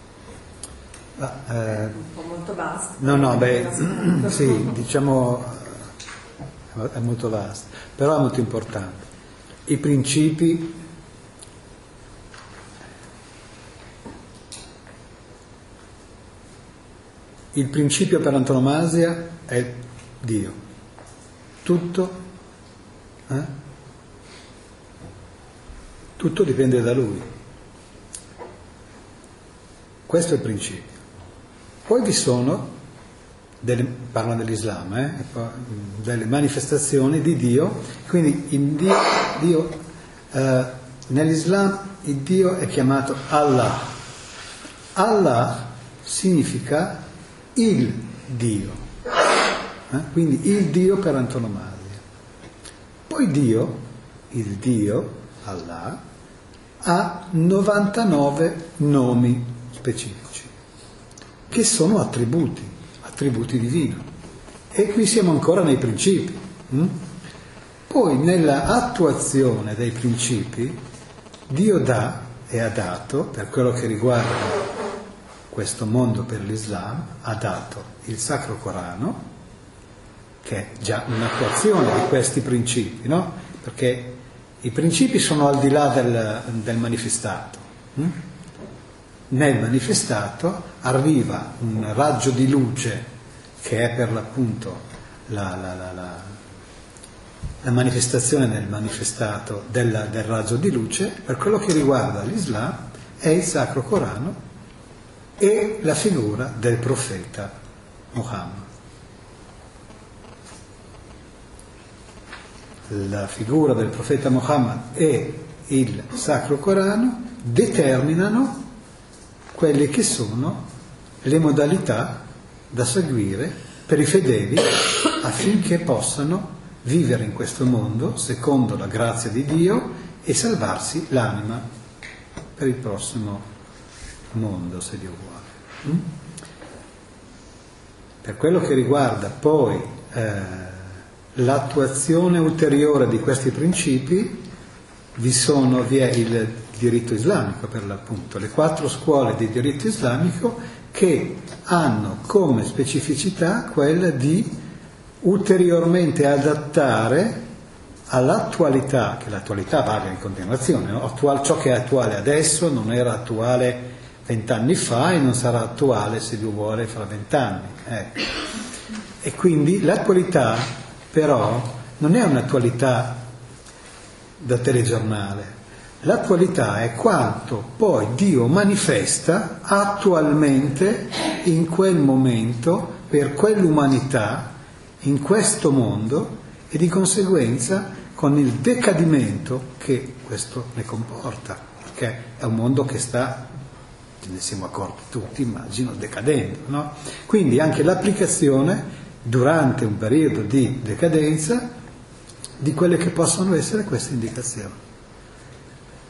Un po' molto vasto. Sì, diciamo è molto vasto, però è molto importante. I principi il principio per antonomasia è Dio. Tutto dipende da Lui. Questo è il principio. Poi vi sono parlo dell'Islam, delle manifestazioni di Dio. Quindi nell'Islam il Dio è chiamato Allah. Allah significa il Dio, quindi il Dio per antonomasia. Poi il Dio, Allah, ha 99 nomi specifici, che sono attributi divini. E qui siamo ancora nei principi. Poi nella attuazione dei principi Dio dà e ha dato, per quello che riguarda questo mondo per l'Islam, ha dato il Sacro Corano, che è già un'attuazione di questi principi, no? Perché i principi sono al di là del manifestato. Nel manifestato arriva un raggio di luce che è per l'appunto la manifestazione nel manifestato del raggio di luce. Per quello che riguarda l'Islam è il Sacro Corano e la figura del profeta Muhammad. La figura del profeta Muhammad e il Sacro Corano determinano quelle che sono le modalità da seguire per i fedeli affinché possano vivere in questo mondo secondo la grazia di Dio e salvarsi l'anima per il prossimo mondo, se Dio vuole. Per quello che riguarda poi l'attuazione ulteriore di questi principi, vi è il diritto islamico, per l'appunto, le 4 scuole di diritto islamico che hanno come specificità quella di ulteriormente adattare all'attualità, che l'attualità varia in continuazione, no? Ciò che è attuale adesso non era attuale 20 anni fa e non sarà attuale, se Dio vuole, fra 20 anni. E quindi l'attualità però non è un'attualità da telegiornale. L'attualità è quanto poi Dio manifesta attualmente in quel momento per quell'umanità in questo mondo e di conseguenza con il decadimento che questo ne comporta, perché è un mondo che sta, ce ne siamo accorti tutti, immagino, decadendo, no? Quindi anche l'applicazione durante un periodo di decadenza di quelle che possono essere queste indicazioni.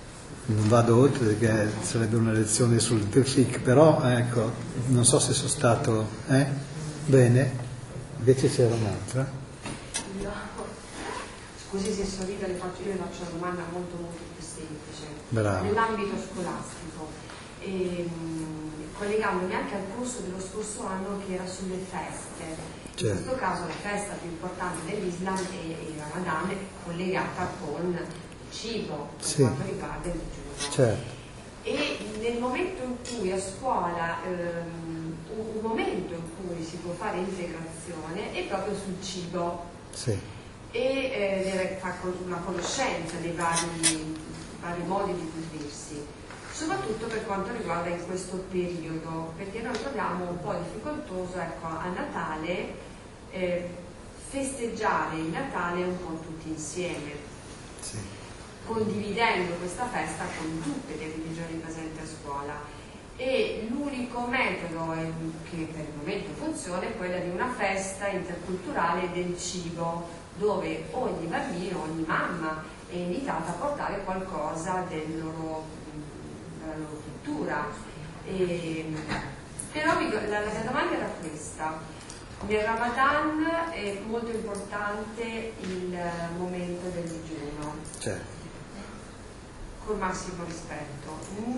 non vado oltre perché sarebbe una lezione sul tefik, però ecco, non so se sono stato bene, invece c'era un'altra. No. Scusi se sorrido, io le faccio una domanda molto più semplice. Bravo. Nell'ambito scolastico, collegandomi anche al corso dello scorso anno che era sulle feste. In questo caso la festa più importante dell'Islam è il Ramadan, collegata con il cibo, per quanto riguarda il digiuno. Certo. E nel momento in cui a scuola, un momento in cui si può fare integrazione è proprio sul cibo. Sì. E deve fare una conoscenza dei vari modi di nutrirsi, soprattutto per quanto riguarda in questo periodo, perché noi troviamo un po' difficoltoso, ecco, a Natale festeggiare il Natale un po' tutti insieme, sì, condividendo questa festa con tutte le religioni presenti a scuola. E l'unico metodo che per il momento funziona è quella di una festa interculturale del cibo, dove ogni bambino, ogni mamma è invitata a portare qualcosa della loro cultura. Però la mia domanda era questa: nel Ramadan è molto importante il momento del digiuno, certo, col massimo rispetto.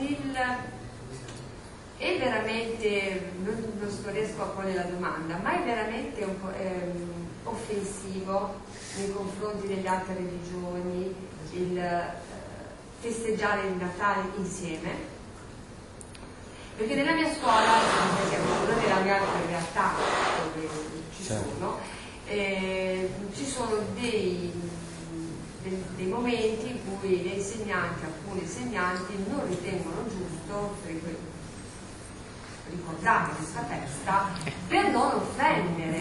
È veramente, non riesco a porre la domanda, ma è veramente un po' offensivo nei confronti delle altre religioni il festeggiare il Natale insieme? Perché nella mia scuola, che è una della mia realtà dove ci sono dei momenti in cui le insegnanti, alcuni insegnanti, non ritengono giusto ricordare questa festa per non offendere.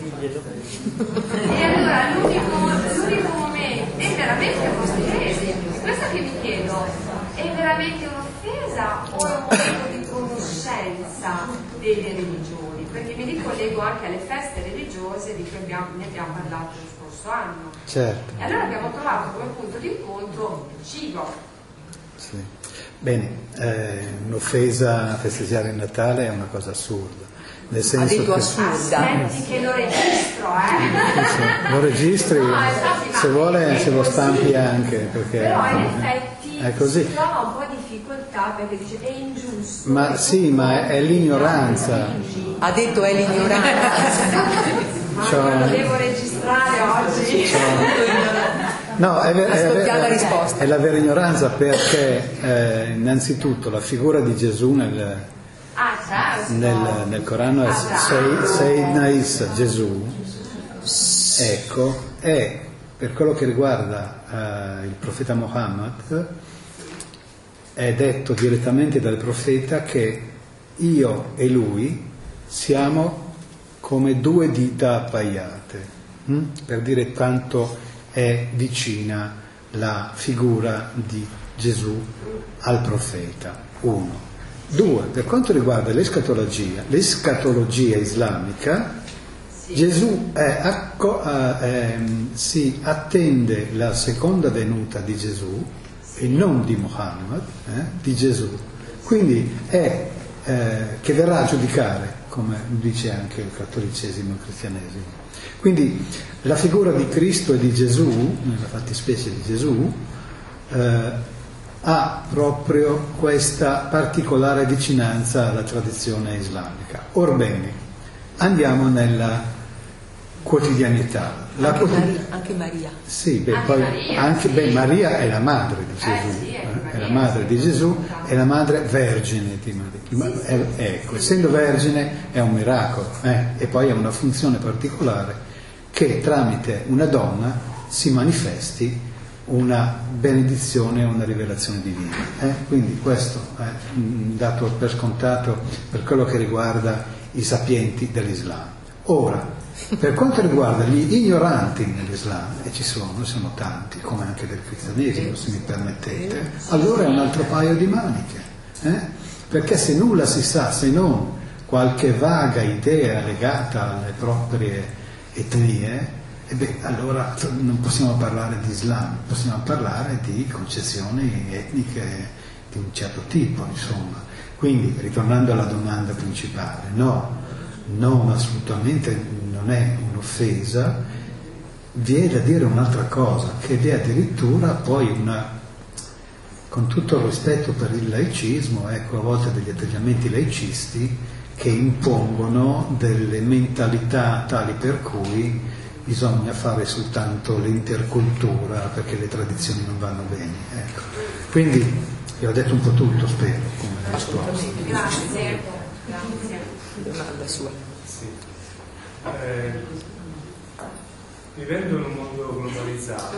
E allora l'unico momento è veramente un'offesa, questo che mi chiedo, è veramente un'offesa o è un momento di conoscenza delle religioni? Perché mi ricollego anche alle feste religiose di cui ne abbiamo parlato lo scorso anno. Certo. E allora abbiamo trovato come punto di incontro il cibo. Sì. Bene, un'offesa a festeggiare il Natale è una cosa assurda. Nel senso ha detto che... assurda. Aspetti che lo registro, Sì, lo registri, se vuole se lo stampi anche, perché però in effetti è così. si trova un po' di difficoltà perché dice è ingiusto. Ma sì, ma è l'ignoranza. Ha detto è l'ignoranza. Ma lo devo registrare oggi. No, Ascoltiamo la risposta. È la vera ignoranza, perché innanzitutto la figura di Gesù nel Corano è Seidnais Gesù, ecco, è per quello che riguarda il profeta Muhammad, è detto direttamente dal profeta che io e lui siamo come due dita appaiate, per dire quanto è vicina la figura di Gesù al profeta. 1. 2. Per quanto riguarda l'escatologia islamica, Gesù si attende la seconda venuta di Gesù e non di Muhammad, di Gesù. Quindi è che verrà a giudicare, come dice anche il cattolicesimo e il cristianesimo. Quindi la figura di Cristo e di Gesù, nella fattispecie di Gesù, ha proprio questa particolare vicinanza alla tradizione islamica. Orbene, andiamo nella quotidianità. Anche Maria. Sì, Maria è la madre di Gesù, è la madre di Gesù, è la madre vergine di Maria. Ecco, essendo vergine è un miracolo, e poi ha una funzione particolare che tramite una donna si manifesti una benedizione, una rivelazione divina. Quindi questo è dato per scontato per quello che riguarda i sapienti dell'Islam. Ora, per quanto riguarda gli ignoranti nell'Islam, e sono tanti, come anche del cristianesimo, se mi permettete, allora è un altro paio di maniche, perché se nulla si sa se non qualche vaga idea legata alle proprie etnie, allora non possiamo parlare di Islam, possiamo parlare di concezioni etniche di un certo tipo, insomma. Quindi, ritornando alla domanda principale, no, assolutamente non è un'offesa, vi è da dire un'altra cosa, che vi è addirittura poi con tutto il rispetto per il laicismo, ecco, a volte degli atteggiamenti laicisti che impongono delle mentalità tali per cui bisogna fare soltanto l'intercultura perché le tradizioni non vanno bene, ecco. Quindi vi ho detto un po' tutto, spero, come risposta. Grazie. Domanda sua. Sì. Vivendo in un mondo globalizzato,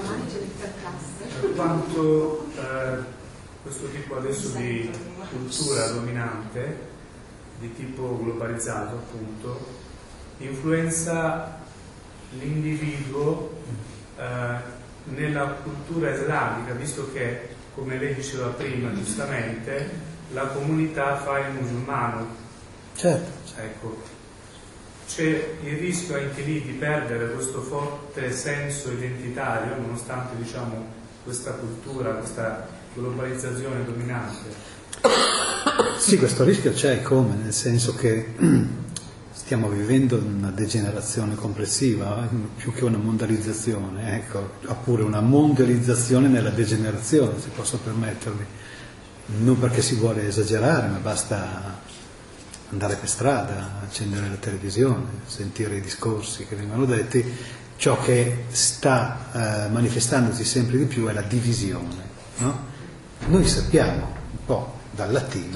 quanto questo tipo adesso di cultura dominante, di tipo globalizzato appunto, influenza l'individuo nella cultura islamica, visto che, come lei diceva prima giustamente, la comunità fa il musulmano. Certo. Ecco, c'è il rischio anche lì di perdere questo forte senso identitario, nonostante, diciamo, questa cultura, questa globalizzazione dominante. Sì, questo rischio c'è, come? Nel senso che stiamo vivendo una degenerazione complessiva, più che una mondializzazione, ecco, oppure una mondializzazione nella degenerazione, se posso permettermi. Non perché si vuole esagerare, ma basta andare per strada, accendere la televisione, sentire i discorsi che vengono detti. Ciò che sta manifestandosi sempre di più è la divisione, no? Noi sappiamo un po' dal latino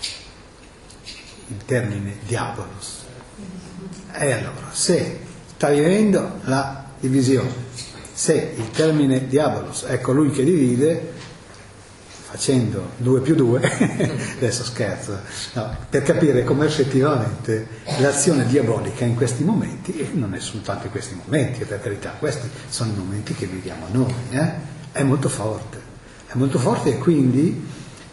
il termine diabolos, e allora se sta vivendo la divisione, se il termine diabolos è colui che divide, facendo 2 più 2, adesso scherzo, no, per capire come effettivamente l'azione diabolica in questi momenti, e non è soltanto in questi momenti, per carità, questi sono i momenti che viviamo noi, è molto forte e quindi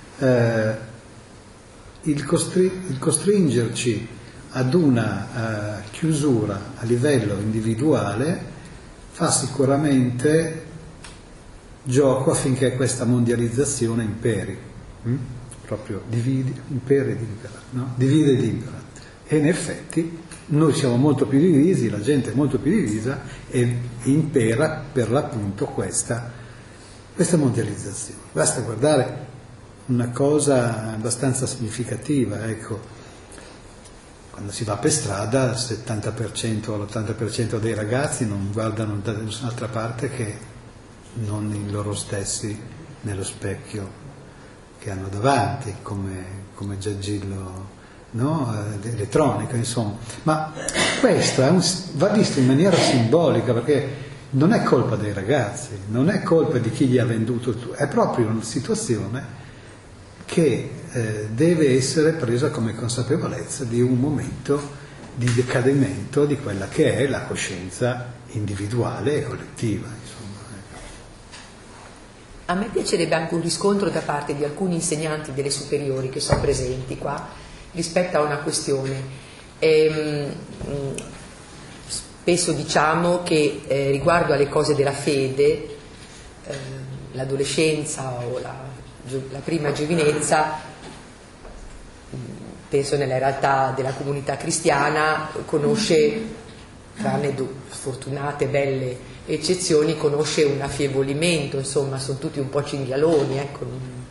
il costringerci ad una chiusura a livello individuale fa sicuramente gioco affinché questa mondializzazione imperi, proprio imperi ed impera, no? Divide ed impera. E in effetti noi siamo molto più divisi, la gente è molto più divisa e impera per l'appunto questa mondializzazione. Basta guardare una cosa abbastanza significativa, ecco, quando si va per strada il 70% o l'80% dei ragazzi non guardano da nessun'altra parte che non in loro stessi nello specchio che hanno davanti, come giaggillo, no? Elettronico, insomma. Ma questo va visto in maniera simbolica, perché non è colpa dei ragazzi, non è colpa di chi gli ha venduto, è proprio una situazione che deve essere presa come consapevolezza di un momento di decadimento di quella che è la coscienza individuale e collettiva, insomma. A me piacerebbe anche un riscontro da parte di alcuni insegnanti delle superiori che sono presenti qua rispetto a una questione. Spesso diciamo che riguardo alle cose della fede, l'adolescenza o la prima giovinezza, penso nella realtà della comunità cristiana, conosce, tranne sfortunate, belle eccezioni, conosce un affievolimento, insomma, sono tutti un po' cinghialoni, ecco.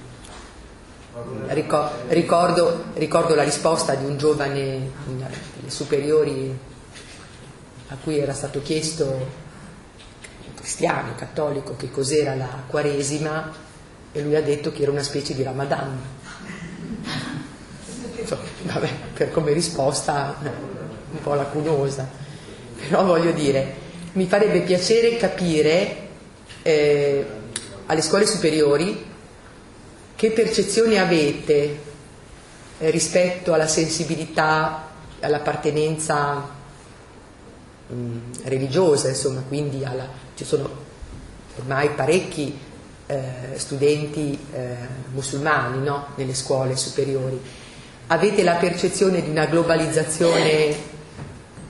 Ricordo la risposta di un giovane delle superiori a cui era stato chiesto, cristiano, cattolico, che cos'era la Quaresima, e lui ha detto che era una specie di Ramadan. Vabbè, per come risposta un po' lacunosa, però voglio dire, mi farebbe piacere capire alle scuole superiori che percezioni avete rispetto alla sensibilità, all'appartenenza religiosa, insomma, quindi ci sono ormai parecchi studenti musulmani, no? Nelle scuole superiori. Avete la percezione di una globalizzazione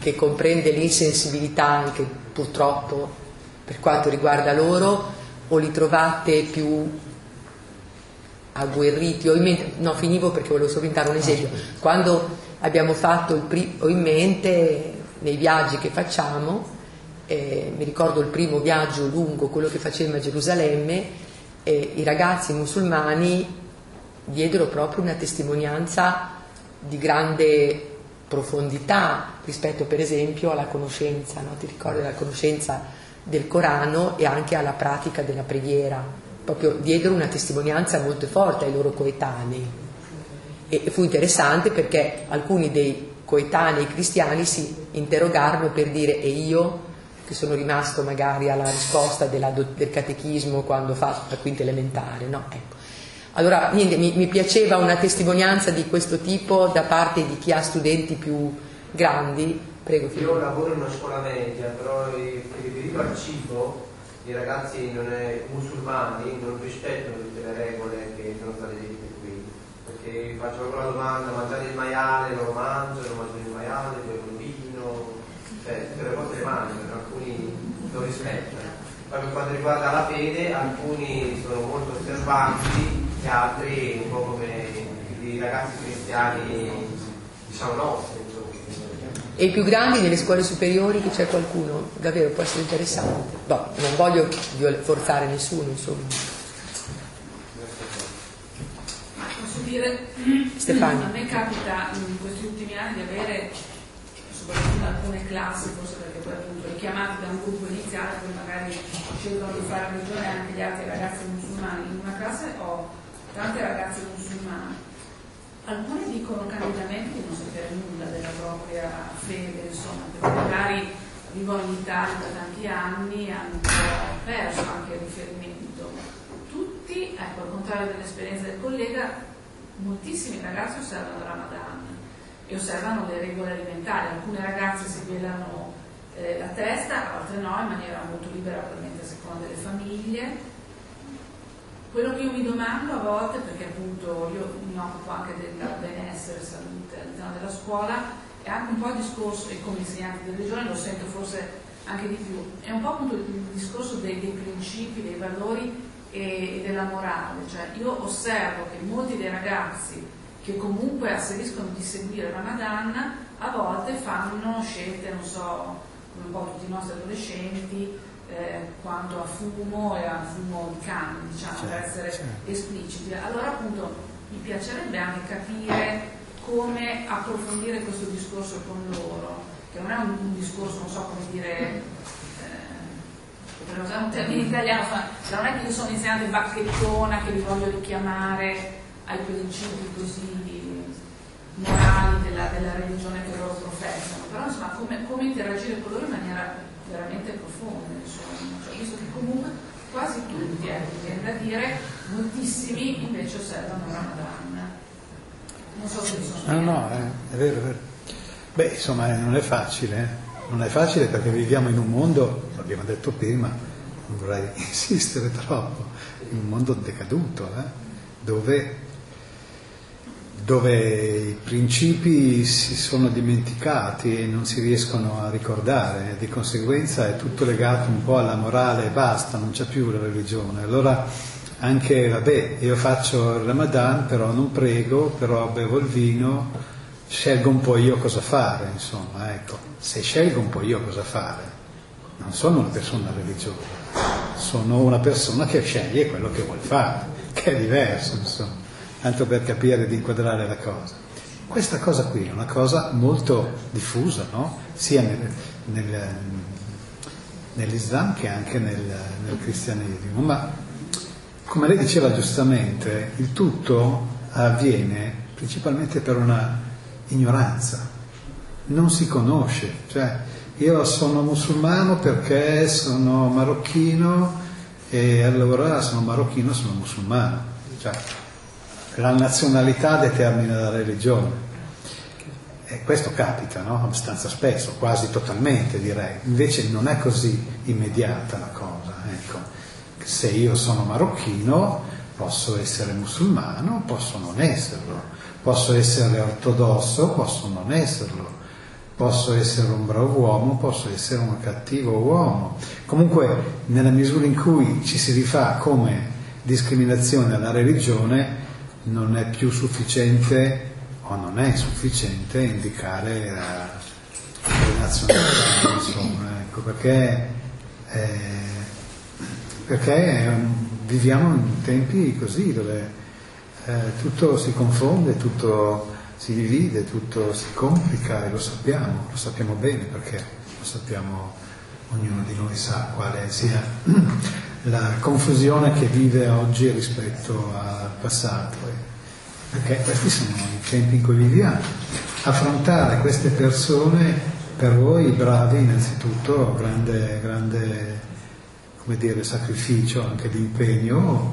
che comprende l'insensibilità anche purtroppo per quanto riguarda loro, o li trovate più agguerriti? Finivo perché volevo solamente un esempio. Quando abbiamo fatto ho in mente nei viaggi che facciamo, mi ricordo il primo viaggio lungo, quello che facemmo a Gerusalemme, i ragazzi musulmani diedero proprio una testimonianza di grande profondità rispetto per esempio alla conoscenza, no? Ti ricordi la conoscenza del Corano e anche alla pratica della preghiera, proprio diedero una testimonianza molto forte ai loro coetanei, e fu interessante perché alcuni dei coetanei cristiani si interrogarono per dire: e io che sono rimasto magari alla risposta del catechismo quando fa la quinta elementare, no? Ecco. Allora, niente, mi piaceva una testimonianza di questo tipo da parte di chi ha studenti più grandi. Prego, Filippo. Io lavoro in una scuola media, però riferito al cibo, i ragazzi musulmani non rispettano tutte le regole che sono state dette qui. Perché faccio proprio la domanda: mangiare il maiale non lo mangiano il maiale, bevono il vino, cioè tutte le cose le mangiano, alcuni lo rispettano. Poi per quanto riguarda la fede, alcuni sono molto osservanti, e altri un po' come i ragazzi cristiani, diciamo, nostri. E i più grandi nelle scuole superiori, che c'è qualcuno? Davvero può essere interessante. No, non voglio forzare nessuno, insomma. Posso dire, Stefania. a me capita in questi ultimi anni di avere, soprattutto in alcune classi, forse perché poi appunto richiamati da un gruppo iniziale, poi magari scelgono di fare religione anche gli altri ragazzi musulmani. In una classe ho tante ragazze musulmane. Alcuni dicono candidamente di non sapere nulla della propria fede, insomma, perché magari vivono in Italia da tanti anni e hanno un po' perso anche il riferimento. Tutti, ecco, al contrario dell'esperienza del collega, moltissimi ragazzi osservano il Ramadan e osservano le regole alimentari. Alcune ragazze si velano la testa, altre no, in maniera molto libera, probabilmente a seconda delle famiglie. Quello che io mi domando a volte, perché appunto io mi occupo anche del benessere, salute all'interno della scuola, è anche un po' il discorso, e come insegnante di religione lo sento forse anche di più, è un po' appunto il discorso dei principi, dei valori e della morale. Cioè io osservo che molti dei ragazzi che comunque asseriscono di seguire Ramadan a volte fanno scelte, non so, come un po' tutti i nostri adolescenti, quanto a fumo e a fumo di canne, diciamo, per essere espliciti. Allora appunto mi piacerebbe anche capire come approfondire questo discorso con loro, che non è un discorso, non so come dire, per usare un termine italiano, non è che io sono insegnante bacchettona che li voglio richiamare ai principi così morali della religione che loro professano, però insomma come interagire con loro in maniera veramente profonda, insomma. Cioè, visto che comunque quasi tutti, viene da dire, moltissimi invece osservano Ramadan. Non so se sono no, è vero, è vero. Beh, insomma, non è facile perché viviamo in un mondo, l'abbiamo detto prima, non vorrei insistere troppo, in un mondo decaduto, dove i principi si sono dimenticati e non si riescono a ricordare, di conseguenza è tutto legato un po' alla morale e basta, non c'è più la religione. Allora anche, io faccio il Ramadan, però non prego, però bevo il vino, scelgo un po' io cosa fare, insomma, ecco. Se scelgo un po' io cosa fare, non sono una persona religiosa, sono una persona che sceglie quello che vuol fare, che è diverso, insomma. Tanto per capire di inquadrare la cosa. Questa cosa qui è una cosa molto diffusa, no? Sia nell'Islam che anche nel cristianesimo, ma come lei diceva giustamente, il tutto avviene principalmente per una ignoranza, non si conosce, cioè io sono musulmano perché sono marocchino e allora sono marocchino, sono musulmano, cioè la nazionalità determina la religione, e questo capita, no? Abbastanza spesso, quasi totalmente direi. Invece non è così immediata la cosa, ecco. Se io sono marocchino posso essere musulmano, posso non esserlo, posso essere ortodosso, posso non esserlo, posso essere un bravo uomo, posso essere un cattivo uomo. Comunque, nella misura in cui ci si rifà come discriminazione alla religione, non è più sufficiente o non è sufficiente indicare la nazionalità, insomma, ecco, perché viviamo in tempi così dove tutto si confonde, tutto si divide, tutto si complica, e lo sappiamo bene, perché lo sappiamo, ognuno di noi sa quale sia la confusione che vive oggi rispetto al passato, perché questi sono i tempi in cui viviamo. Affrontare queste persone, per voi bravi, innanzitutto grande come dire, sacrificio, anche di impegno,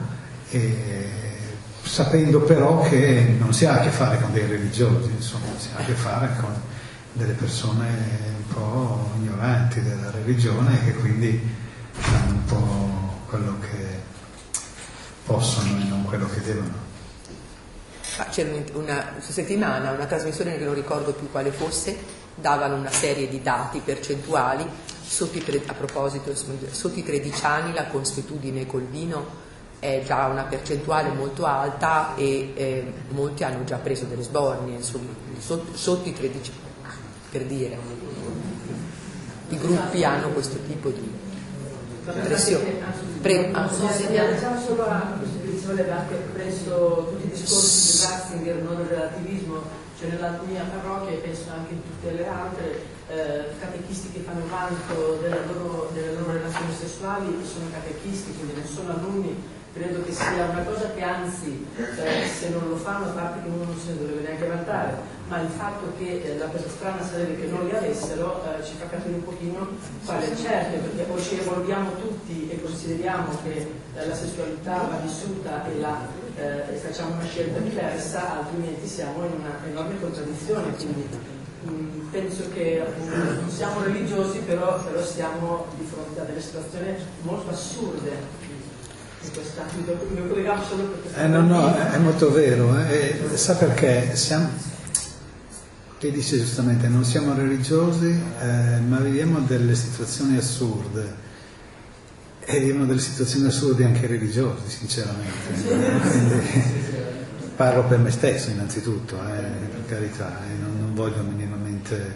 sapendo però che non si ha a che fare con dei religiosi, insomma, si ha a che fare con delle persone un po' ignoranti della religione, che quindi fanno un po' quello che possono e non quello che devono. C'era una settimana, una trasmissione che non ricordo più quale fosse, davano una serie di dati percentuali a proposito, sotto i 13 anni la consuetudine col vino è già una percentuale molto alta, e molti hanno già preso delle sbornie, sotto i 13, per dire. I gruppi hanno questo tipo di pressione. Diciamo solo a Costituzione, anche preso tutti i discorsi di Ratzinger, non del relativismo, cioè nella mia parrocchia, e penso anche in tutte le altre, catechisti che fanno vanto delle loro relazioni sessuali sono catechisti, quindi non sono alunni. Credo che sia una cosa che anzi, se non lo fanno, a parte che uno non se ne dovrebbe neanche vantare, ma il fatto che la cosa strana sarebbe che non li avessero ci fa capire un pochino quale certo, perché poi ci evolviamo tutti e consideriamo che la sessualità va vissuta e facciamo una scelta diversa, altrimenti siamo in una enorme contraddizione. Quindi penso che appunto non siamo religiosi, però siamo di fronte a delle situazioni molto assurde. Mi collegavo solo per questo. No, è molto vero. Sa perché? Lei dice giustamente, non siamo religiosi, ma viviamo delle situazioni assurde. E viviamo delle situazioni assurde anche religiosi, sinceramente. Quindi, parlo per me stesso innanzitutto, per carità, non voglio minimamente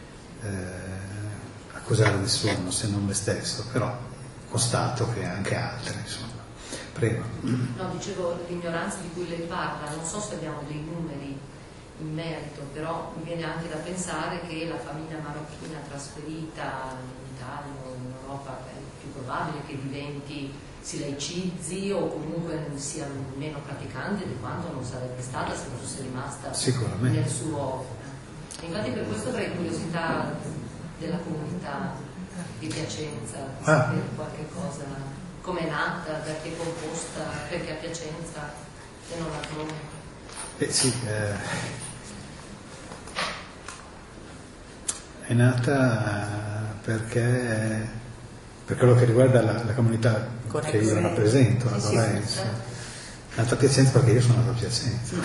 accusare nessuno se non me stesso, però constato che anche altri, insomma. Prego. No, dicevo, l'ignoranza di cui lei parla, non so se abbiamo dei numeri in merito, però mi viene anche da pensare che la famiglia marocchina trasferita in Italia o in Europa è più probabile che si laicizzi o comunque sia meno praticante di quanto non sarebbe stata se fosse rimasta nel suo. Infatti per questo avrei curiosità della comunità di Piacenza, sapere qualche cosa. Come è nata, perché è composta, perché a Piacenza e non altrove? Sì, è nata perché per quello che riguarda la comunità che io rappresento, la Lorenzo. È nata a Piacenza perché io sono nato a Piacenza.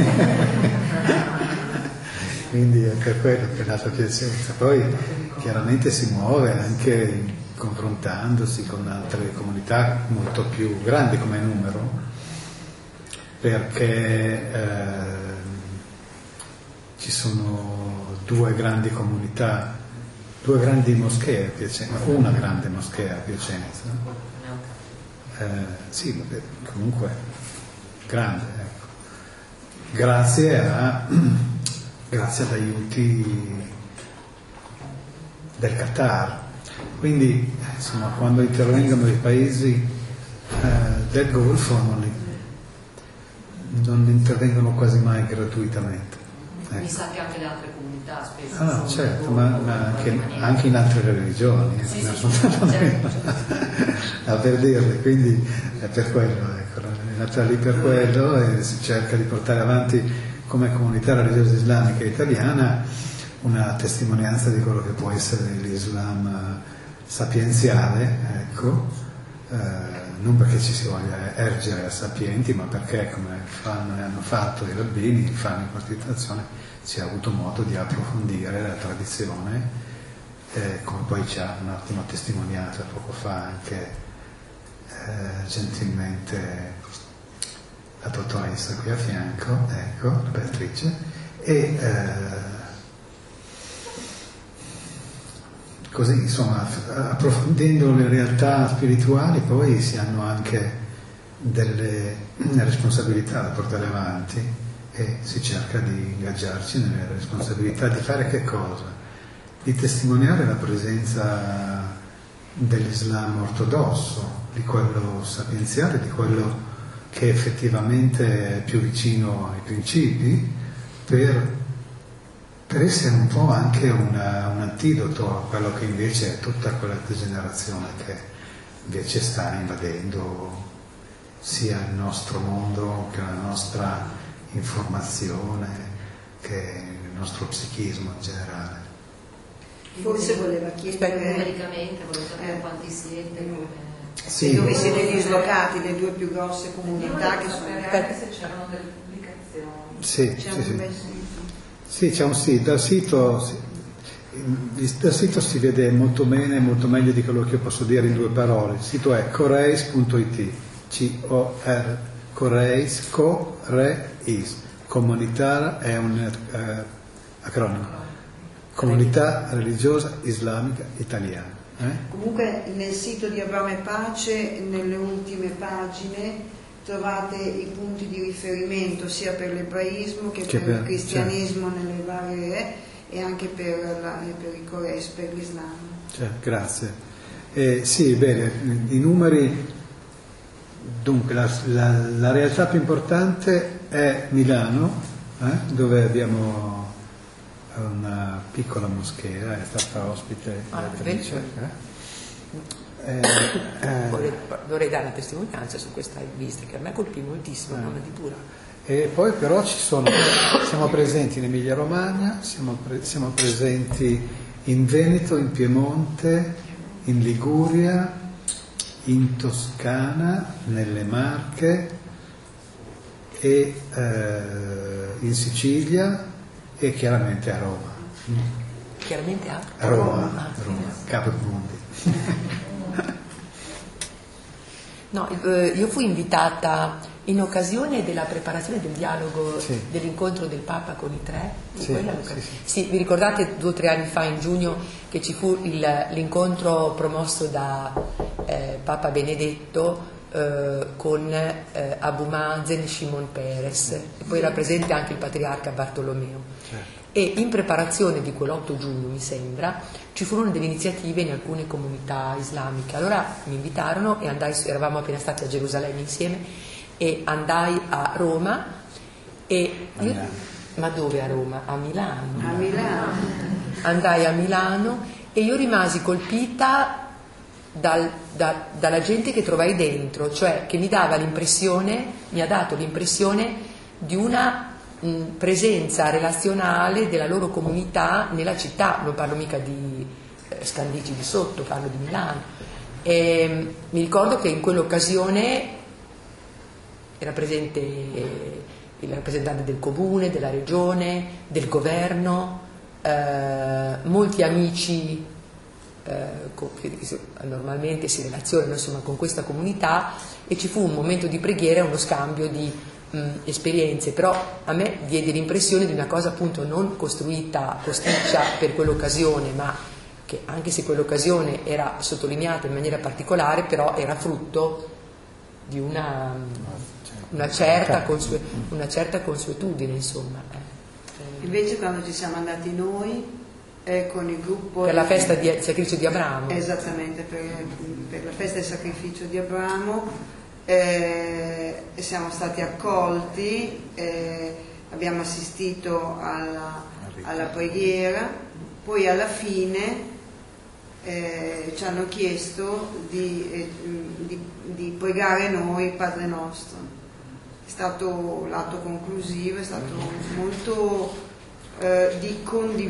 Quindi è per quello che è nata a Piacenza. Poi chiaramente si muove anche confrontandosi con altre comunità molto più grandi come numero, perché ci sono due grandi comunità, due grandi moschee a Piacenza, una grande moschea a Piacenza, sì, comunque grande, ecco. Grazie ad aiuti del Qatar. Quindi insomma, quando intervengono i paesi del Golfo non intervengono quasi mai gratuitamente. Mi sa che anche le altre comunità spesso certo, ma anche in altre religioni, per dirle, quindi è per quello, ecco, è nata lì per quello, e si cerca di portare avanti come comunità religiosa islamica italiana una testimonianza di quello che può essere l'Islam sapienziale, ecco, non perché ci si voglia ergere a sapienti, ma perché, come fanno e hanno fatto i rabbini, fanno in Costituzione, si è avuto modo di approfondire la tradizione, come poi ci ha un attimo testimoniato poco fa anche gentilmente la dottoressa qui a fianco, ecco, la Beatrice, e così, insomma, approfondendo le realtà spirituali poi si hanno anche delle responsabilità da portare avanti e si cerca di ingaggiarci nelle responsabilità di fare che cosa? Di testimoniare la presenza dell'Islam ortodosso, di quello sapienziale, di quello che effettivamente è più vicino ai principi, per essere un po' anche un antidoto a quello che invece è tutta quella degenerazione che invece sta invadendo sia il nostro mondo che la nostra informazione, che il nostro psichismo in generale. Forse voleva chiedere numericamente, volevo sapere quanti siete, come... Sì. Dove siete dislocati, le due più grosse comunità che sono... Anche se c'erano delle pubblicazioni. Sì, c'è sì, un sì. bel sito. Sì, c'è un sito. Dal sito si vede molto bene, molto meglio di quello che posso dire in 2 parole. Il sito è coreis.it, Coreis, Comunità è un acronimo, Comunità Religiosa Islamica Italiana. Comunque nel sito di Abramo e Pace, nelle ultime pagine, trovate i punti di riferimento sia per l'ebraismo che per il cristianismo, certo, nelle varie, e anche per i Coreis, per l'Islam. Certo, grazie. Sì, bene, i numeri, dunque la realtà più importante è Milano, dove abbiamo una piccola moschea, è stata ospite vorrei dare una testimonianza su questa visita che a me colpì moltissimo, mamma di Pura. E poi però siamo presenti in Emilia Romagna, siamo presenti in Veneto, in Piemonte, in Liguria, in Toscana, nelle Marche e in Sicilia e chiaramente a Roma. Chiaramente a Roma, Capodimonte. No, io fui invitata in occasione della preparazione del dialogo, dell'incontro del Papa con i 3. Sì, vi ricordate 2 o 3 anni fa, in giugno, che ci fu l'incontro promosso da Papa Benedetto con Abu Mazen Shimon Peres, e poi era presente anche il patriarca Bartolomeo. E in preparazione di quell'8 giugno, mi sembra, ci furono delle iniziative in alcune comunità islamiche. Allora mi invitarono e eravamo appena stati a Gerusalemme insieme, e andai a Roma ma dove a Roma? A Milano. A Milano. Andai a Milano e io rimasi colpita dalla gente che trovai dentro, cioè che mi ha dato l'impressione di una presenza relazionale della loro comunità nella città. Non parlo mica di Scandicci di sotto, parlo di Milano. E mi ricordo che in quell'occasione era presente il rappresentante del comune, della regione, del governo, molti amici che normalmente si relazionano, insomma, con questa comunità, e ci fu un momento di preghiera, uno scambio di esperienze, però a me diede l'impressione di una cosa appunto non costruita posticcia per quell'occasione, ma che anche se quell'occasione era sottolineata in maniera particolare, però era frutto di una certa consuetudine, insomma. Invece quando ci siamo andati noi con il gruppo per la festa del sacrificio di Abramo, esattamente, per la festa del sacrificio di Abramo, siamo stati accolti, abbiamo assistito alla preghiera, poi alla fine ci hanno chiesto di pregare noi il Padre Nostro. È stato l'atto conclusivo, è stato molto di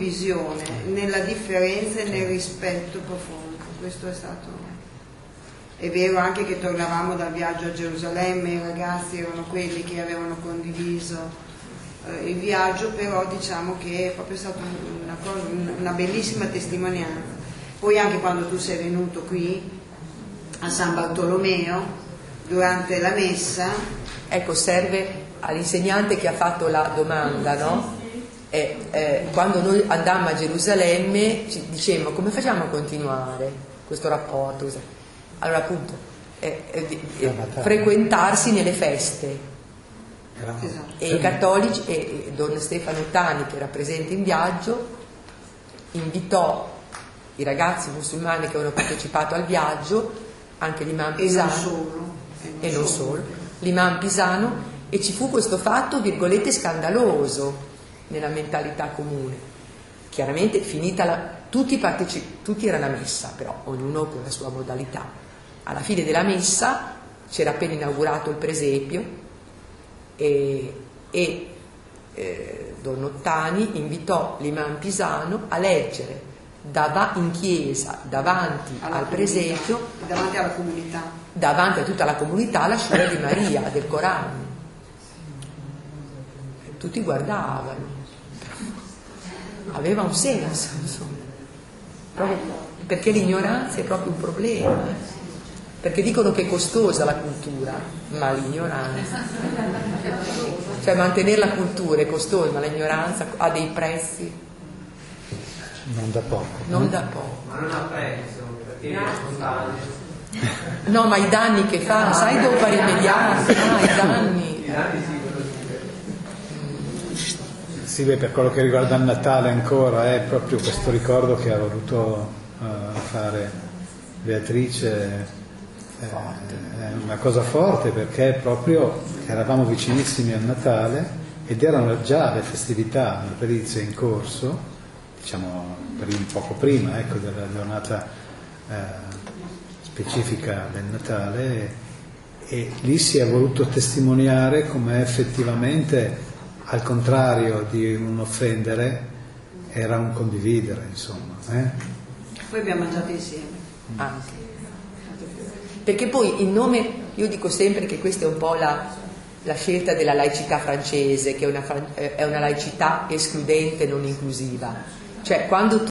condivisione nella differenza e nel rispetto profondo. Questo è stato È vero anche che tornavamo dal viaggio a Gerusalemme, i ragazzi erano quelli che avevano condiviso il viaggio, però diciamo che è proprio stata una bellissima testimonianza. Poi anche quando tu sei venuto qui a San Bartolomeo durante la messa, ecco, serve all'insegnante che ha fatto la domanda, no? Quando noi andammo a Gerusalemme ci dicevamo come facciamo a continuare questo rapporto. Allora appunto frequentarsi nelle feste. E i cattolici, e Don Stefano Tani, che era presente in viaggio, invitò i ragazzi musulmani che avevano partecipato al viaggio, anche l'imam Pisano, e non solo, l'imam Pisano, e ci fu questo fatto, virgolette, scandaloso nella mentalità comune. Chiaramente finita tutti erano a messa, però ognuno con la sua modalità. Alla fine della messa c'era appena inaugurato il presepio e Don Ottani invitò l'imam Pisano a leggere in chiesa, davanti al presepio, davanti a tutta la comunità, la Sura di Maria del Corano. Tutti guardavano, aveva un senso, insomma, proprio perché l'ignoranza è proprio un problema. Perché dicono che è costosa la cultura, ma l'ignoranza, cioè mantenere la cultura è costosa, ma l'ignoranza ha dei prezzi non da poco. Ma non ha prezzo, perché no, ma i danni che fa, sai dopo rimediare, i danni. Sì, beh, per quello che riguarda il Natale ancora è proprio questo ricordo che ha voluto fare Beatrice. È una cosa forte, perché proprio eravamo vicinissimi al Natale ed erano già le festività natalizie in corso, diciamo poco prima, ecco, della giornata specifica del Natale, e lì si è voluto testimoniare come effettivamente, al contrario di un offendere, era un condividere, insomma. Poi abbiamo mangiato insieme. Anche. Perché poi in nome, io dico sempre che questa è un po' la scelta della laicità francese, che è una laicità escludente, non inclusiva. Cioè quando